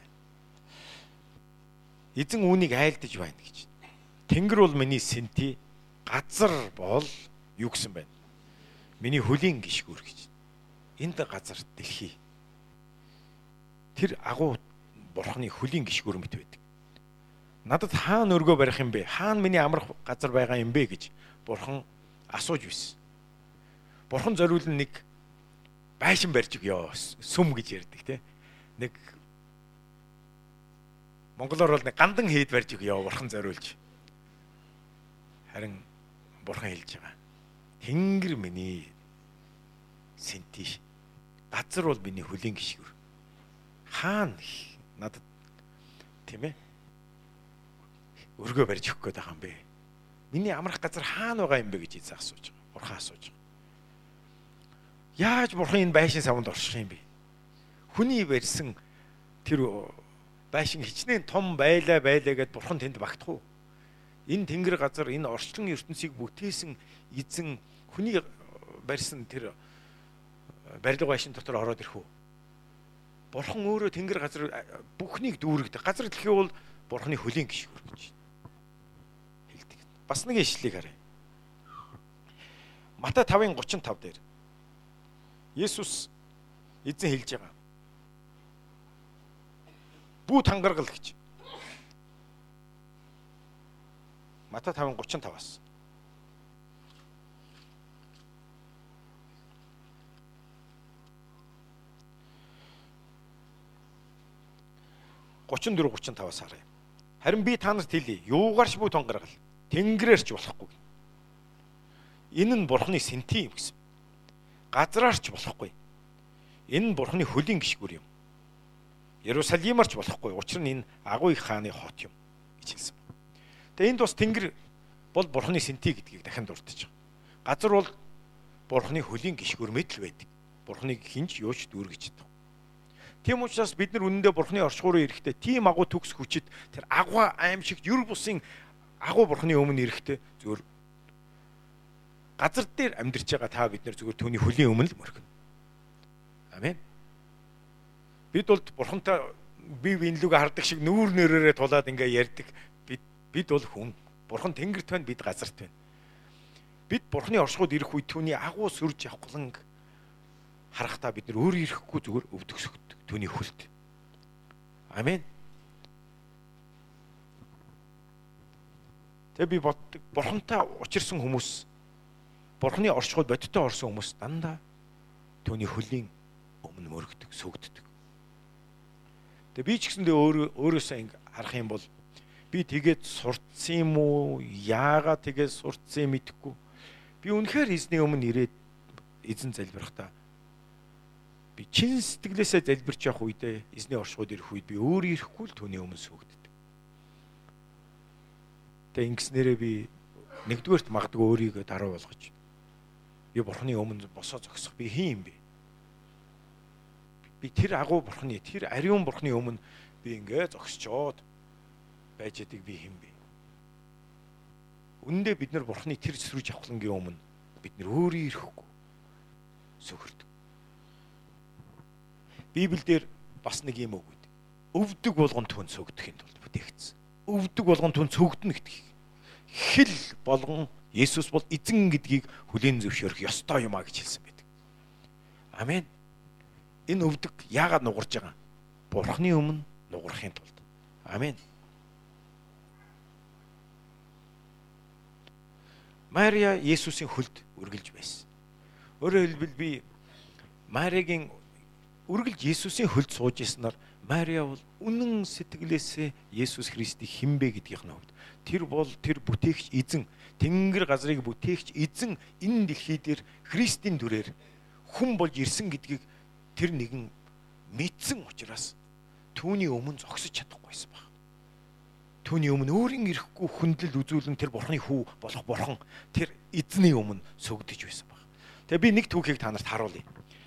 Эзэн үүнийг айлдаж байна гэж. Тэнгэр бол миний сэнти, газар бол юу гэсэн байна? Миний хөлийн гишгүүр гэж. Энд газар дэлхий. Тэр агуу Бурханы хөлийн гишгүүр мэт байдаг. Надад хаана өргөө барих юм бэ? Хаана миний амрах газар байгаа юм бэ гэж Бурхан асууж байсан. Бурхан зориулн нэг байшин барьж өгөө. Сүм гэж ярьдаг тийм. Нэг монголоор бол нэг гандан хэд барьж өгөө Бурхан зориулж. Харин Бурхан хэлж байгаа. Тэнгэр миний сэнтиш. Газар бол миний хөлийн гишгүүр. Хаана надад тийм ээ өргөө барьж өгөх гээд байгаа юм бэ? Миний амрах газар хаана байгаа юм бэ гэж эзэн асууж байгаа. Бурхан асууж байгаа. Яаж Бурхан энэ байшин савнд орших юм бэ? Хүний барьсан тэр байшин хичнээн том байлаа гэд Бурхан тэнд багтах уу? Энэ тэнгэр газар, энэ орчлон ертөнцийг бүтээсэн эзэн хүний барьсан тэр барилга байшин дотор ороод ирэх үү? Бурхан өөрөө тэнгэр газар бүхнийг дүүргдэг. Газар дэлхий бол Бурханы хөлийн гишгүүр гэж хэлдэг. Бас нэг ишлэлийг харъя. Матай 5:35 дээр Есүс эзэн хэлж байгаа. Бүү тангаргал гэж. Матай 5:35-аас. (34) 35-аас харъя. Харин би та нарт хэлье. Юугаарч бүү тангаргал. Тэнгэрээрч болохгүй. Энэ нь Бурхны сэнти юм гэсэн. Газраарч болохгүй. Энэ нь Бурхны хөлийн гишгүр юм. Иерусалимарч болохгүй. Учир нь энэ агуу их хааны хот юм гэж хэлсэн. Тэгээ энд бас Тэнгэр бол Бурхны сэнти гэдгийг дахин дурдж байгаа. Газар бол Бурхны хөлийн гишгүр мэдл байдаг. Бурхныг хинж юуч дүүргэж чадав. Тийм учраас бид нар үнэндээ Бурхны оршихуурын эрэхтэй тийм агуу төгс хүчит тэр агуу аимшигт юр бусын агуу Бурхны өмнө эрэхтэй зөвөр газар дээр амьдарч байгаа та бид нар зөвөр түүний хөлийн өмнө л мөргөн. Амен. Бид бол Бурхантай бие биенлүүгээ хардаг шиг нүүр нэрээрээ тулаад ингээ ярьдаг. Бид бол хүн. Бурхан Тэнгэрт байна, бид газарт байна. Бид Бурхны оршихуйд ирэх үед түүний агуу сүр жавхлан харахтаа бид нар өөр ирэхгүй зүгээр өвдөгсөг түүний хөлт. Амен. Тэгээ би боддог Бурхантай учирсан хүмүүс, Бурхны оршихуйд бодиттой орсон хүмүүс дандаа түүний хөлийн өмнө мөргөдөг, сүгддэг. Тэгээ би ч гэсэндээ өөрөөсөө ингэ харах юм бол би тэгээд сурцсан юм уу? Яагаад тэгээд сурцсан юм мэдэхгүй. Би үнэхээр эзний өмнө ирээд эзэн залбирахтаа би чин сэтгэлээсээ залбирч явах үедээ эзний оршихуйд ирэх үед би өөр ирэхгүй л түүний өмнө сүгддэг. Тэгээ ингэснээрээ би нэгдүгээрт магадгүй өөрийгөө дараа болгож би Бурхны өмнө босоо зогсох би хэн юм бэ? Би тэр агуу Бурхны, тэр ариун Бурхны өмнө би ингээ зогсчоод байж байгаа би хэн бэ? Үндэ бид нар Бурхны тэр сүр жавхлангийн өмнө бид нар өөрөө ирэхгүй сүгэрдэг. Библиэлд бас нэг юм үг үү? Өвдөг болгон түн цөгдөхийн тулд бүтээгдсэн. Өвдөг болгон түн цөгдөнө гэдгийг. Хэл болгон Есүс бол эзэн гэдгийг хүлээн зөвшөөрөх ёстой юм а гэж хэлсэн байдаг. Амен. Энэ өвдөг яагаад нугарж байгаа? Бурхны өмнө нугарахын тулд. Амен. Мария Есүсийн хөлд үргэлж байсан. Өөрөөр хэлбэл би Мариагийн үргэлж Есүсийн хөлд сууж ирсэнаар Мария бол үнэн сэтгэлээсээ Есүс Христийг хинбэ гэдгийнх нь хувьд тэр бол тэр бүтээгч эзэн, Тэнгэр газрыг бүтээгч эзэн энэ дэлхий дээр Христийн дүрээр хүн болж ирсэн гэдгийг тэр нэгэн мэдсэн учраас түүний өмнө зогсож чадахгүйсэн баг. Түүний өмнө өөрийн ирэхгүй хүндлэл үзүүлэн тэр Бурхны хүү болох Бурхан тэр эзний өмнө сүгдэж байсан баг. Тэгээ би нэг түүхийг та нарт харуулъя.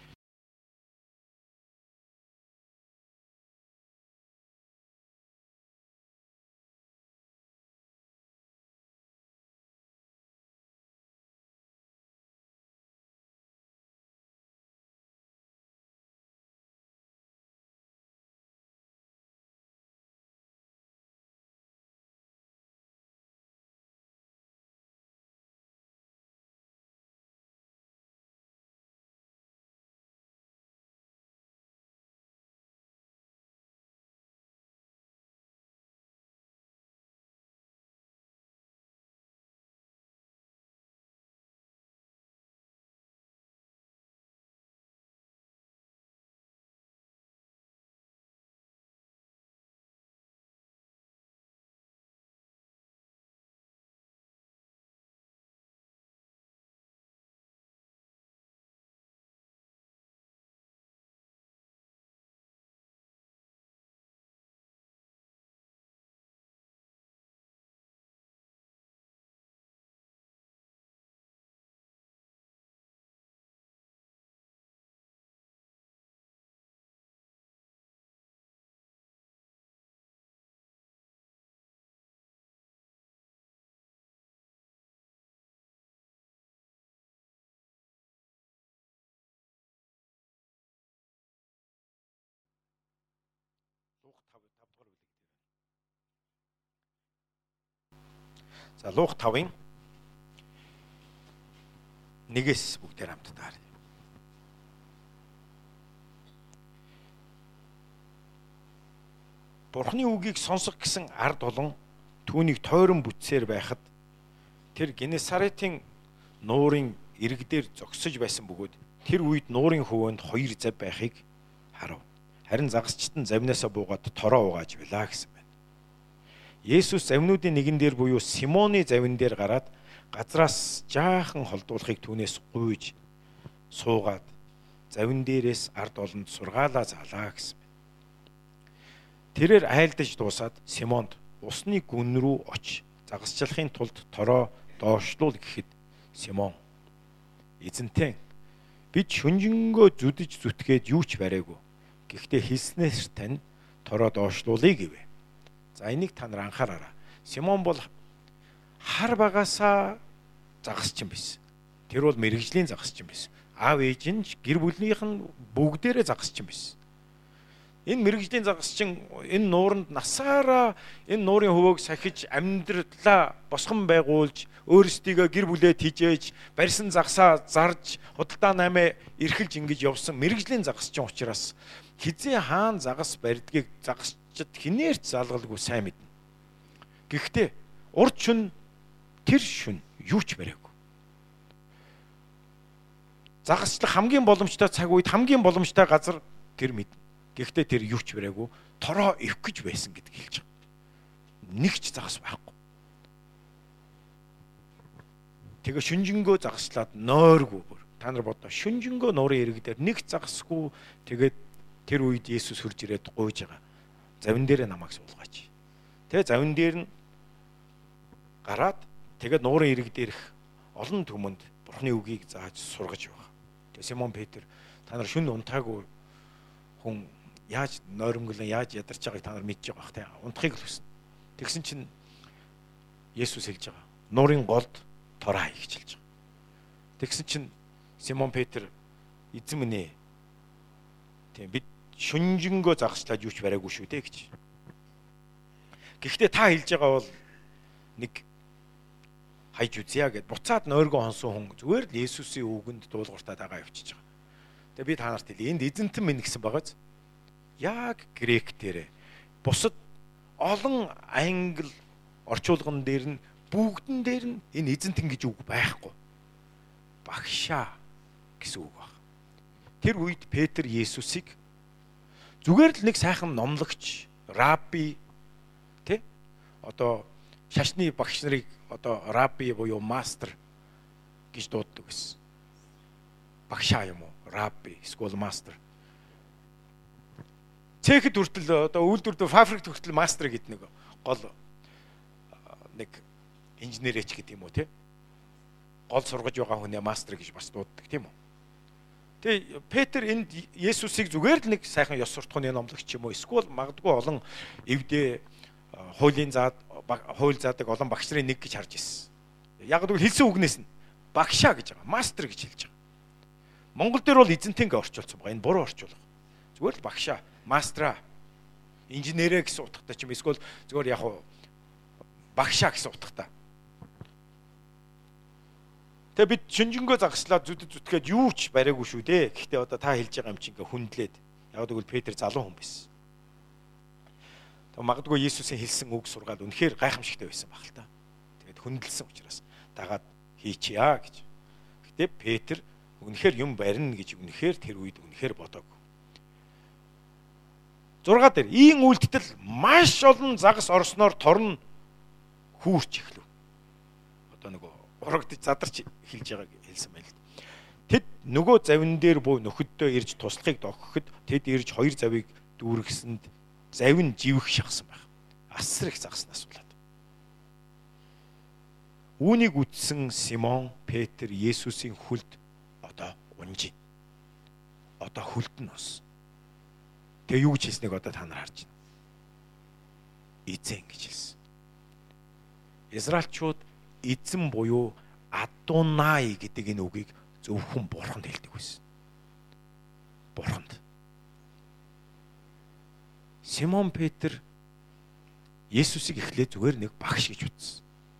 За Луг 5-ын 1-ээс бүгдээр хамт таарна. Бурхны үгийг сонсох гэсэн ард олон түүнийг тойрон бүтсээр байхад тэр Генесаретін нуурын иргдээр зогсож байсан бөгөөд тэр үед нуурын хөвөөнд 2 зав байхыг харав. Харин загасчт нь завнаасаа буугаад тороо угааж байлаа гэсэн байна. Есүс завнуудын нэгэн дээр буюу Симоны завин дээр гараад газраас жаахан холдуулахыг түүнээс гуйж суугаад завин дээрээс ард олонд сургаалаа залаа гэсэн. Тэрээр айлдаж дуусаад Симонд усны гүн рүү очиж загасчлахын тулд тороо доошлуул гэхэд Симон эзэнтэй бид шүнжэнгөө зүдэж зүтгээд юу ч бариагүй. Гэхдээ хэлснээр тань тороо доошлуулъя гэвэ. За энийг та нар анхаараарай. Симон бол хар багасаа загасчин байсан. Тэр бол мэрэгжлийн загасчин байсан. Аав ээж нь гэр бүлийнх нь бүгдээрээ загасчин байсан. Энэ мэрэгжлийн загасчин энэ нууранд насаараа энэ нуурын хөвөөг сахиж амьдралаа босгон байгуулж өөрсдийгөө гэр бүлээ тижээж барьсан загсаа зарж худалдаа наймаа эрхэлж ингэж явсан мэрэгжлийн загасчин учраас хизээ хаан загас барьдгийг загасчид хинээрч залгалгүй сайн мэднэ. Гэхдээ урд шүн тэр шүн юу ч бариагүй. Загасчлах хамгийн боломжтой цаг үед хамгийн боломжтой газар тэр мэднэ. Гэхдээ тэр юу ч бариагүй тороо ивэх гэж байсан гэдгийг хэлж байгаа. Нэг ч загас байхгүй. Тэгээ шүнжэнгөө загаслаад нойргүй бүр. Та нар бодоо шүнжэнгөө нуурын ирэг дээр нэг загасгүй тэгээд тэр үед Есүс хурж ирээд гуйж байгаа. Завин дээр намайг суулгаач. Тэгээ завин дээр нь гараад тэгээд нуурын ирэг дээрх олон түмэнд Бурхны үгийг зааж сургаж байгаа. Тэгээ Симон Петр та нар шүн унтаагүй хүн яаж нойрмоглон яаж ядарч байгааг та нар мэдж байгаа бах те. Унтахыг л хүснэ. Тэгсэн чинь Есүс хэлж байгаа. Нуурын голд тороо хай гэж хэлж байгаа. Тэгсэн чинь Симон Петр эзэн минь ээ. Тийм бид шүнжэнгөө загслаад юу ч бариагүй шүү дээ гэж. Гэхдээ та хэлж байгаа бол нэг хайж үзье гэд буцаад нойргоо хонсон хүн зүгээр л Есүсийн үгэнд дуулууртаа дагаа явчихж байгаа. Тэгээ би та нарт хэлье. Энд эзэнтэн минь гэсэн байгааз яг грек дээрээ бусад олон англи орчуулган дээр нь бүгдэн дээр нь энэ эзэнтэн гэж үг байхгүй. Багшаа гэсэн үг баг. Тэр үед Петр Есүсийг зүгээр л нэг сайхан номлогч, рабби тэ одоо шашны багш нарыг одоо рабби буюу мастер гэж дууддаг байсан. Багшаа юм уу? Рабби, эсвэл мастер. Цэхэд хүртэл одоо үйлдвэрт фабрикт хүртэл мастер гэдэг нэг гол нэг инженерч гэдэг юм уу те. Гол сургаж байгаа хүнээ мастер гэж бас дууддаг тийм үү. Тэгээ Петр энд Есүсийг зүгээр л нэг сайхан ёс суртахууны номлогч юм уу эсвэл магадгүй олон эвдээ хуулийн хууль заадаг олон багш нарын нэг гэж харж ирсэн. Яг л хэлсэн үгнээс нь багшаа гэж байгаа, мастер гэж хэлж байгаа. Монгол дээр бол эзэнтэнгээ орчуулсан байгаа. Энэ буруу орчуулга. Зүгээр л багшаа, мастера, инженерэ гэсэн утгатай ч юм эсвэл зүгээр яг багшаа гэсэн утгатай. Тэгээ бид шүнжэнгөө загаслаад зүдэд зүтгээд юу ч бариагүй шүү дээ. Гэхдээ одоо та хэлж байгаа юм чи ингээ хүндлээд. Яг гэвэл Петр залуу хүн байсан. Тэгээ магадгүй Есүсийн хэлсэн үг сургаал үнэхээр гайхамшигтай байсан баг л та. Тэгээд хүндэлсэн учраас дагаад хийчихье гэж. Гэтэ Петр үнэхээр юм барина гэж үнэхээр тэр үед үнэхээр бодоагүй. 6 дээр ийм үйлдэл маш олон загас орсноор торн хүүрч эхлэв. Одоо нөгөө урагдж задарч хэлж байгааг хэлсэн байл. Тэд нөгөө завин дээр буй нөхөддөө ирж туслахыг догхоход тэд ирж хоёр завыг дүүргэсэнд завин живэх шахсан байх. Асар их загснаас болоод. Үүнийг үтсэн Симон Петр Есүсийн хүлд одоо унжин. Одоо хүлд нь ус. Тэгээ юу гэж хэлснийг одоо та нар харж байна. Эзэн гэж хэлсэн. Израильчууд эзэн буюу Адонай гэдэг энэ үгийг зөвхөн бурханд хэлдэг байсан. Бурханд. Симон Петр Есүсийг эхлээд зүгээр нэг багш гэж үзсэн.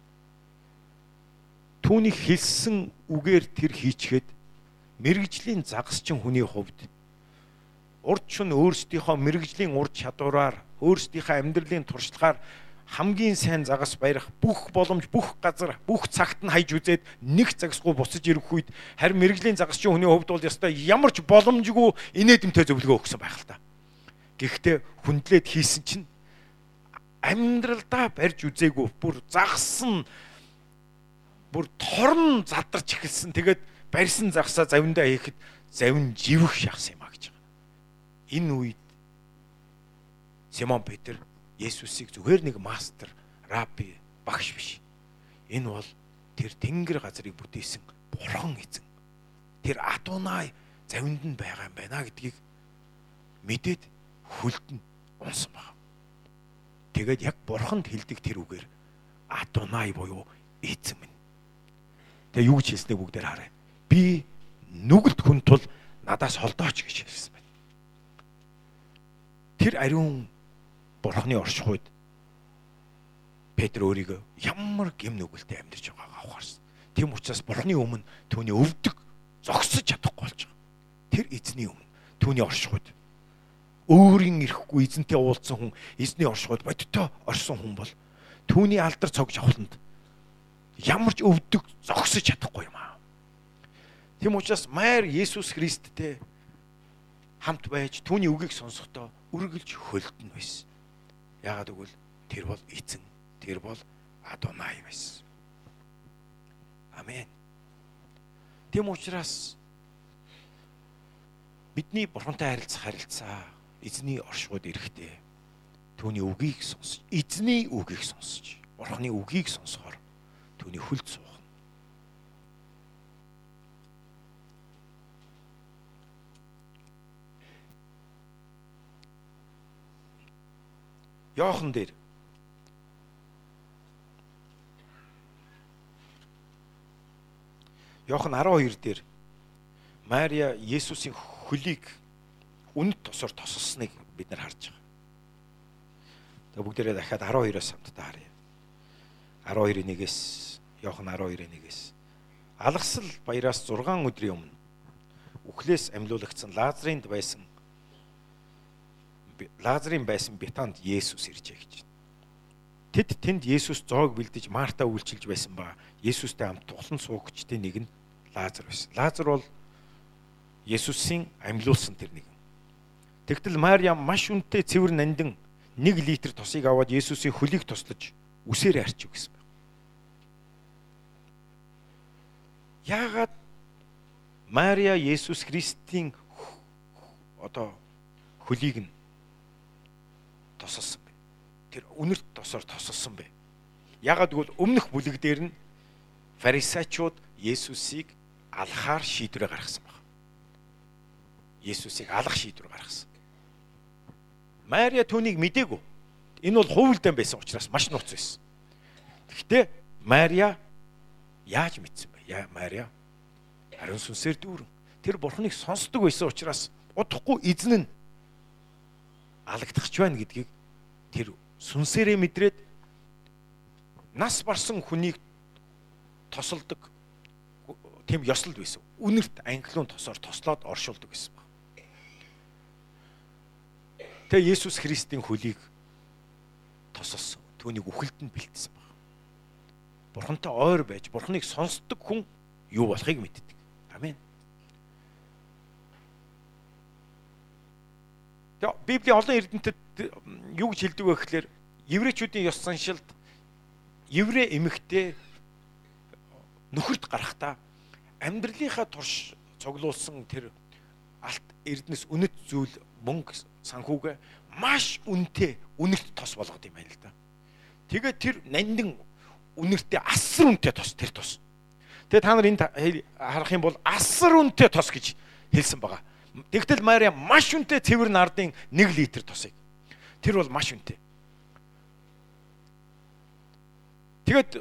Түүний хэлсэн үгээр тэр хийчихэд мэрэгжлийн загасчин хүний хувьд урд шин өөрсдийнхөө мэрэгжлийн ур чадвараар өөрсдийнхөө амьдралын туршлагаар хамгийн сайн загас барих бүх боломж бүх газар бүх цагт нь хайж үзээд нэг загасгүй буцаж ирэх үед харин мэрэгжлийн загасчин хүний хувьд бол ястай ямар ч боломжгүй инээдэмтэй зөвлөгөө өгсөн байх л та. Гэхдээ хүндлээд хийсэн чинь амьдралдаа барьж үзээгүй бүр загсан бүр торн задарч эхэлсэн. Тэгээд барьсан загсаа завиндаа хийхэд завин живэх шахсан юм а гэж байгаа. Энэ үед Симон Петр Есүсийг зүгээр нэг мастер, рабби, багш биш. Энэ бол тэр тэнгэр газрыг бүтээсэн Бурхан эзэн. Тэр Адонай завинд нь байгаа юм байна гэдгийг мэдээд хөлд нь унсан баг. Тэгээд яг Бурханд хэлдэг тэр үгээр Адонай буюу эзэн минь. Тэгээ юу гэж хэлснээ бүгдээр харъя. Би нүгэлт хүн тул надаас холдооч гэж хэлсэн байна. Тэр ариун Бурханы оршихуйд Петр өөрийгөө ямар гэм нүгэлтэй амьдарч байгаагаа ухаарсан. Тийм учраас Бурханы өмнө түүний өвдөг зогсож чадахгүй болж байгаа. Тэр эзний өмнө түүний оршихуйд өөрийн ирэхгүй эзэнтэй уулзсан хүн, эзний оршихуйд бодиттой орсон хүн бол түүний алдар цогж авахланд ямар ч өвдөг зогсож чадахгүй юм аа. Тийм учраас Майр Есүс Христтэй хамт байж түүний үгийг сонсохдоо үргэлж хөлдөн байсан. Яагаад гэвэл тэр бол эзэн, тэр бол Адонай байсан. Амен. Тийм учраас бидний Бурхантай харилцаа эзний оршихуйд ирэхдээ түүний үгийг сонсож, эзний үгийг сонсож, Бурханы үгийг сонсохоор түүний хөлд суух. Йохан дээр Йохан 12 дээр Мария Есүсийн хөлийг үнэт тосоор тосолсныг бид нар харж байгаа. Тэгээ бүгдээрээ дахиад 12-оос хамтдаа харъя. 12:1-ээс Йохан 12:1-ээс алгасал баяраас 6 өдрийн өмнө үхлээс амьлуулагдсан Лазарын байсан Бетанд Есүс иржээ гэж. Тэнд Есүс зоог бэлдэж Марта үйлчилж байсан ба Есүстэй хамт тухлан суугчдын нэг нь Лазар байсан. Лазар бол Есүсийн амьлуулсан тэр нэгэн. Тэгтэл Мария маш үнэтэй цэвэр нандин 1 литр тосыг аваад Есүсийн хөлийг тослож үсээрээ арчив гэсэн байна. Яагаад Мария Есүс Христийн хөлийг нь тосолсон бэ? Тэр үнэрт тосоор тосолсон бэ. Яагаад гэвэл өмнөх бүлэг дээр нь фарисеучуд Есүсийг алахаар шийдвэрээ гаргасан байна. Есүсийг алах шийдвэр гаргасан. Мария түүнийг мдээгүй. Энэ бол хувилдан байсан учраас маш нууц байсан. Гэхдээ Мария яаж мэдсэн бэ? Мария ариун сүнсээр дүүрэн тэр Бурханыг сонсдог байсан учраас удахгүй эзэн нь алагдах ч байна гэдгийг тэр сүнсээрээ мэдрээд нас барсан хүнийг тосолдог тийм ёслол байсан. Үнэрт анхлуун тосоор тослоод оршуулдаг гэсэн баг. Тэгээ Есүс Христийн хөлийг тосолсон. Түүнийг үхэлдэнд бэлдсэн баг. Бурхантай ойр байж Бурханыг сонсдог хүн юу болохыг мэддэг. Амен. Тэгээ Библийн олон эрдэмтэд юу гэж хэлдэг вэ гэхээр еврейчүүдийн ёс заншилд еврей эмэгтэй нөхөрт гарахдаа амьдралынхаа турш цуглуулсан тэр алт эрдэнэс үнэт зүйл мөнгө санхүүгээ маш үнэтэй үнэрт тос болгоод юм байна л да. Тэгээд тэр нандин үнэртэй асар үнэтэй тос тэр тос. Тэгээд та нар энд харах юм бол асар үнэтэй тос гэж хэлсэн байгаа. Тэгтэл Мария маш үнэтэй цэвэр нардын 1 литр тосыг. Тэр бол маш үнэтэй. Тэгээд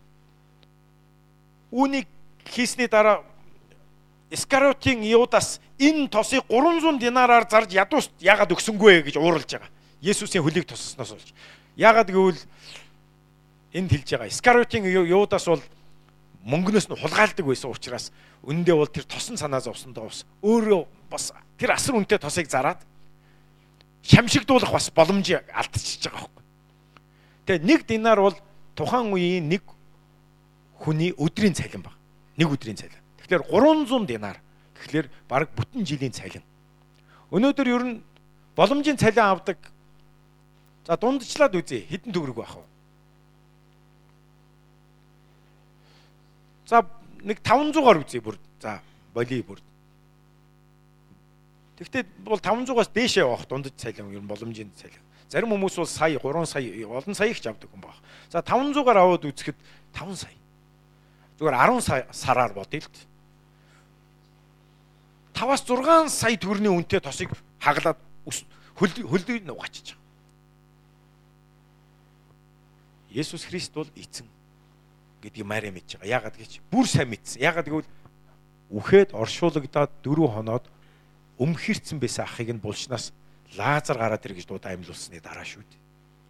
үүнийг хийсний дараа Искариотын Иудас энэ тосыг 300 динараар зарж ядуust яагаад өгсөнгүй гэж ууралж байгаа. Есүсийн хөлийг тоссноос болж. Яагаад гэвэл энд хэлж байгаа. Искариотын Иудас бол мөнгнөөс нь хулгайлдаг байсан учраас үндэ бол тэр тосон санаа зовсондоо бас өөрөө бас тэр асар үнэтэй тосыг зараад шамшигдуулах бас боломж алдчихж байгаа байхгүй. Тэгээ 1 динар бол тухайн үеийн нэг хүний өдрийн цалин баг. 1 өдрийн цалин. Тэгэхээр 300 динар. Тэгэхээр бараг бүтэн жилийн цалин. Өнөөдөр ер нь боломжийн цалин авдаг. За дундчлаад үзье. Хэдэн төгрөг байх вэ? За нэг 500-аар үзье бүр. За болий бүр. Тэгвэл бол 500-аас дээшээ явах дундаж цалин ер нь боломжийн цалин. Зарим хүмүүс бол сая 3 сая олон саяг ч авдаг хүн баг. За 500-аар аваад үзэхэд 5 сая. Зүгээр 10 сараар бодъё л. 5-аас 6 сая төгрөгийн үнэтэй тосыг хаглаад хөлдөө нугачиж байгаа. Есүс Христ бол эзэн гэдгийг Мари мэдж байгаа. Яагаад гэж бүр сайн мэдсэн. Яагаад гэвэл үхээд оршуулгадаад 4 хоноод өмхирцэн байсан ахыг нь булчнаас Лазар гараад ир гэж дуудаа амьлуулсны дараа шүү дээ.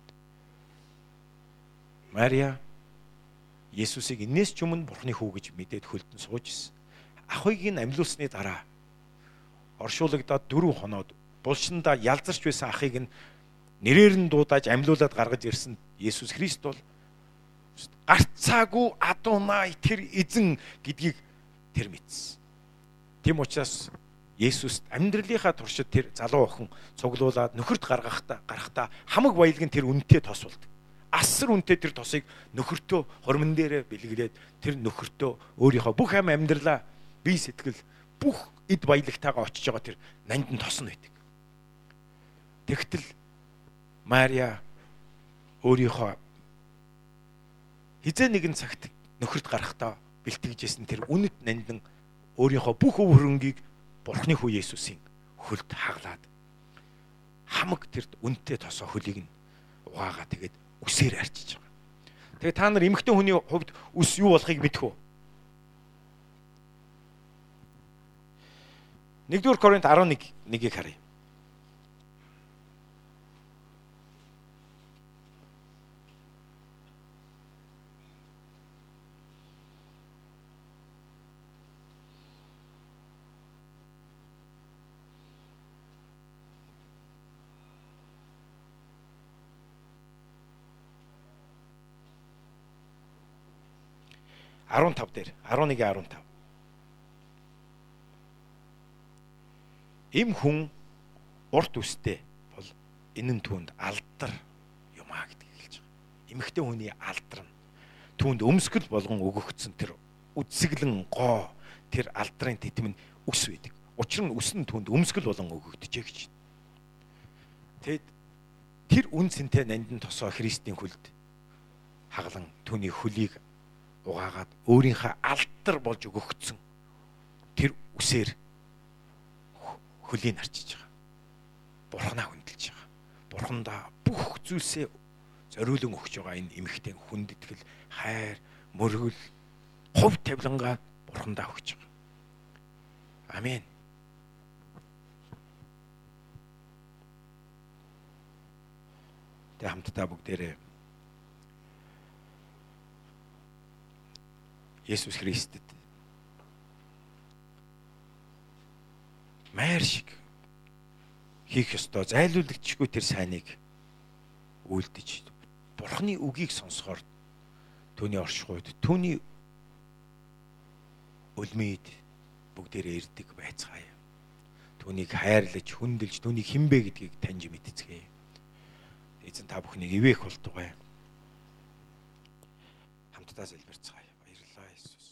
Мария Есүсийг энэс ч өмнө Бурхны хүү гэж мэдээд хөлдөн сууж исэн. Ахыг нь амьлуулсны дараа оршуулгадаад 4 хоноод булчнаа ялзарч байсан ахыг нь нэрээр нь дуудааж амьлуулад гаргаж ирсэн Есүс Христ бол гарцаагүй Адонай тэр эзэн гэдгийг тэр мэдсэн. Тийм учраас Есүс амьдралынхаа туршид тэр залуу охин цуглуулад нөхөрт гаргахдаа хамаг баялаг нь тэр үнэтэй тос болдог. Асар үнэтэй тэр тосыг нөхөртөө хормон дээрээ бэлгэлээд тэр нөхөртөө өөрийнхөө бүх ам амьдралаа бие сэтгэл бүх эд баялагтайгаа очиж байгаа тэр нандин тос нь байдаг. Тэгтэл Мария өөрийнхөө хизээ нэгэн цагт нөхөрт гарахдаа бэлтгэжсэн тэр үнэт нандин өөрийнхөө бүх өв хөрөнгийг Бурхны хүү Есүсийн хөлд хаглаад хамаг тэр үнэтэй тосоо хөлийг нь угаагаа тэгээд үсээр арчиж байгаа. Тэгээ та нар эмэгтэй хүний хувьд үс юу болохыг мэдэх үү? 1-р Коринт 11-ийг харъя. дээр 11:15. Им хүн урт үстэй бол энэ нь түүнд алдар юмаа гэдэг хэлж байгаа. Эмэгтэй хүний алдар нь түүнд өмсгөл болгон өгөгдсөн тэр үдсэглэн гоо тэр алдрын тэтэм нь үс байдаг. Учир нь үс нь түүнд өмсгөл болон өгөгдөжээ гэж. Тэгэд тэр үн цэнтэй нандин тосоо Христийн хөлд хаглан түүний хөлийг угаагаад өөрийнхөө алдар болж өгөгдсөн тэр үсээр хөлийг арчиж байгаа. Бурхнаа хүндэлж байгаа. Бурхандаа бүх зүйлсээ зориулан өгч байгаа энэ эмэгтэй хүндэтгэл, хайр, мөргөл, хувь тавилангаа Бурхандаа өгч байгаа. Амен. Тэ хамтдаа бүгдээрээ Есүс Христэд майр шиг хийх ёстой зайлуулагчгүй тэр сайныг үйлдэж Бурхны үгийг сонсохоор түүний оршихуйд түүний үлмид бүгдээрээ ирдэг байцгаая. Түүнийг хайрлаж, хүндэлж, түүний хинбэ гэдгийг таньж мэдцгээе. Эзэн та бүхнийг ивээх болтугай. Хамтдаа залбирцгаая. Баярлалаа Иесус.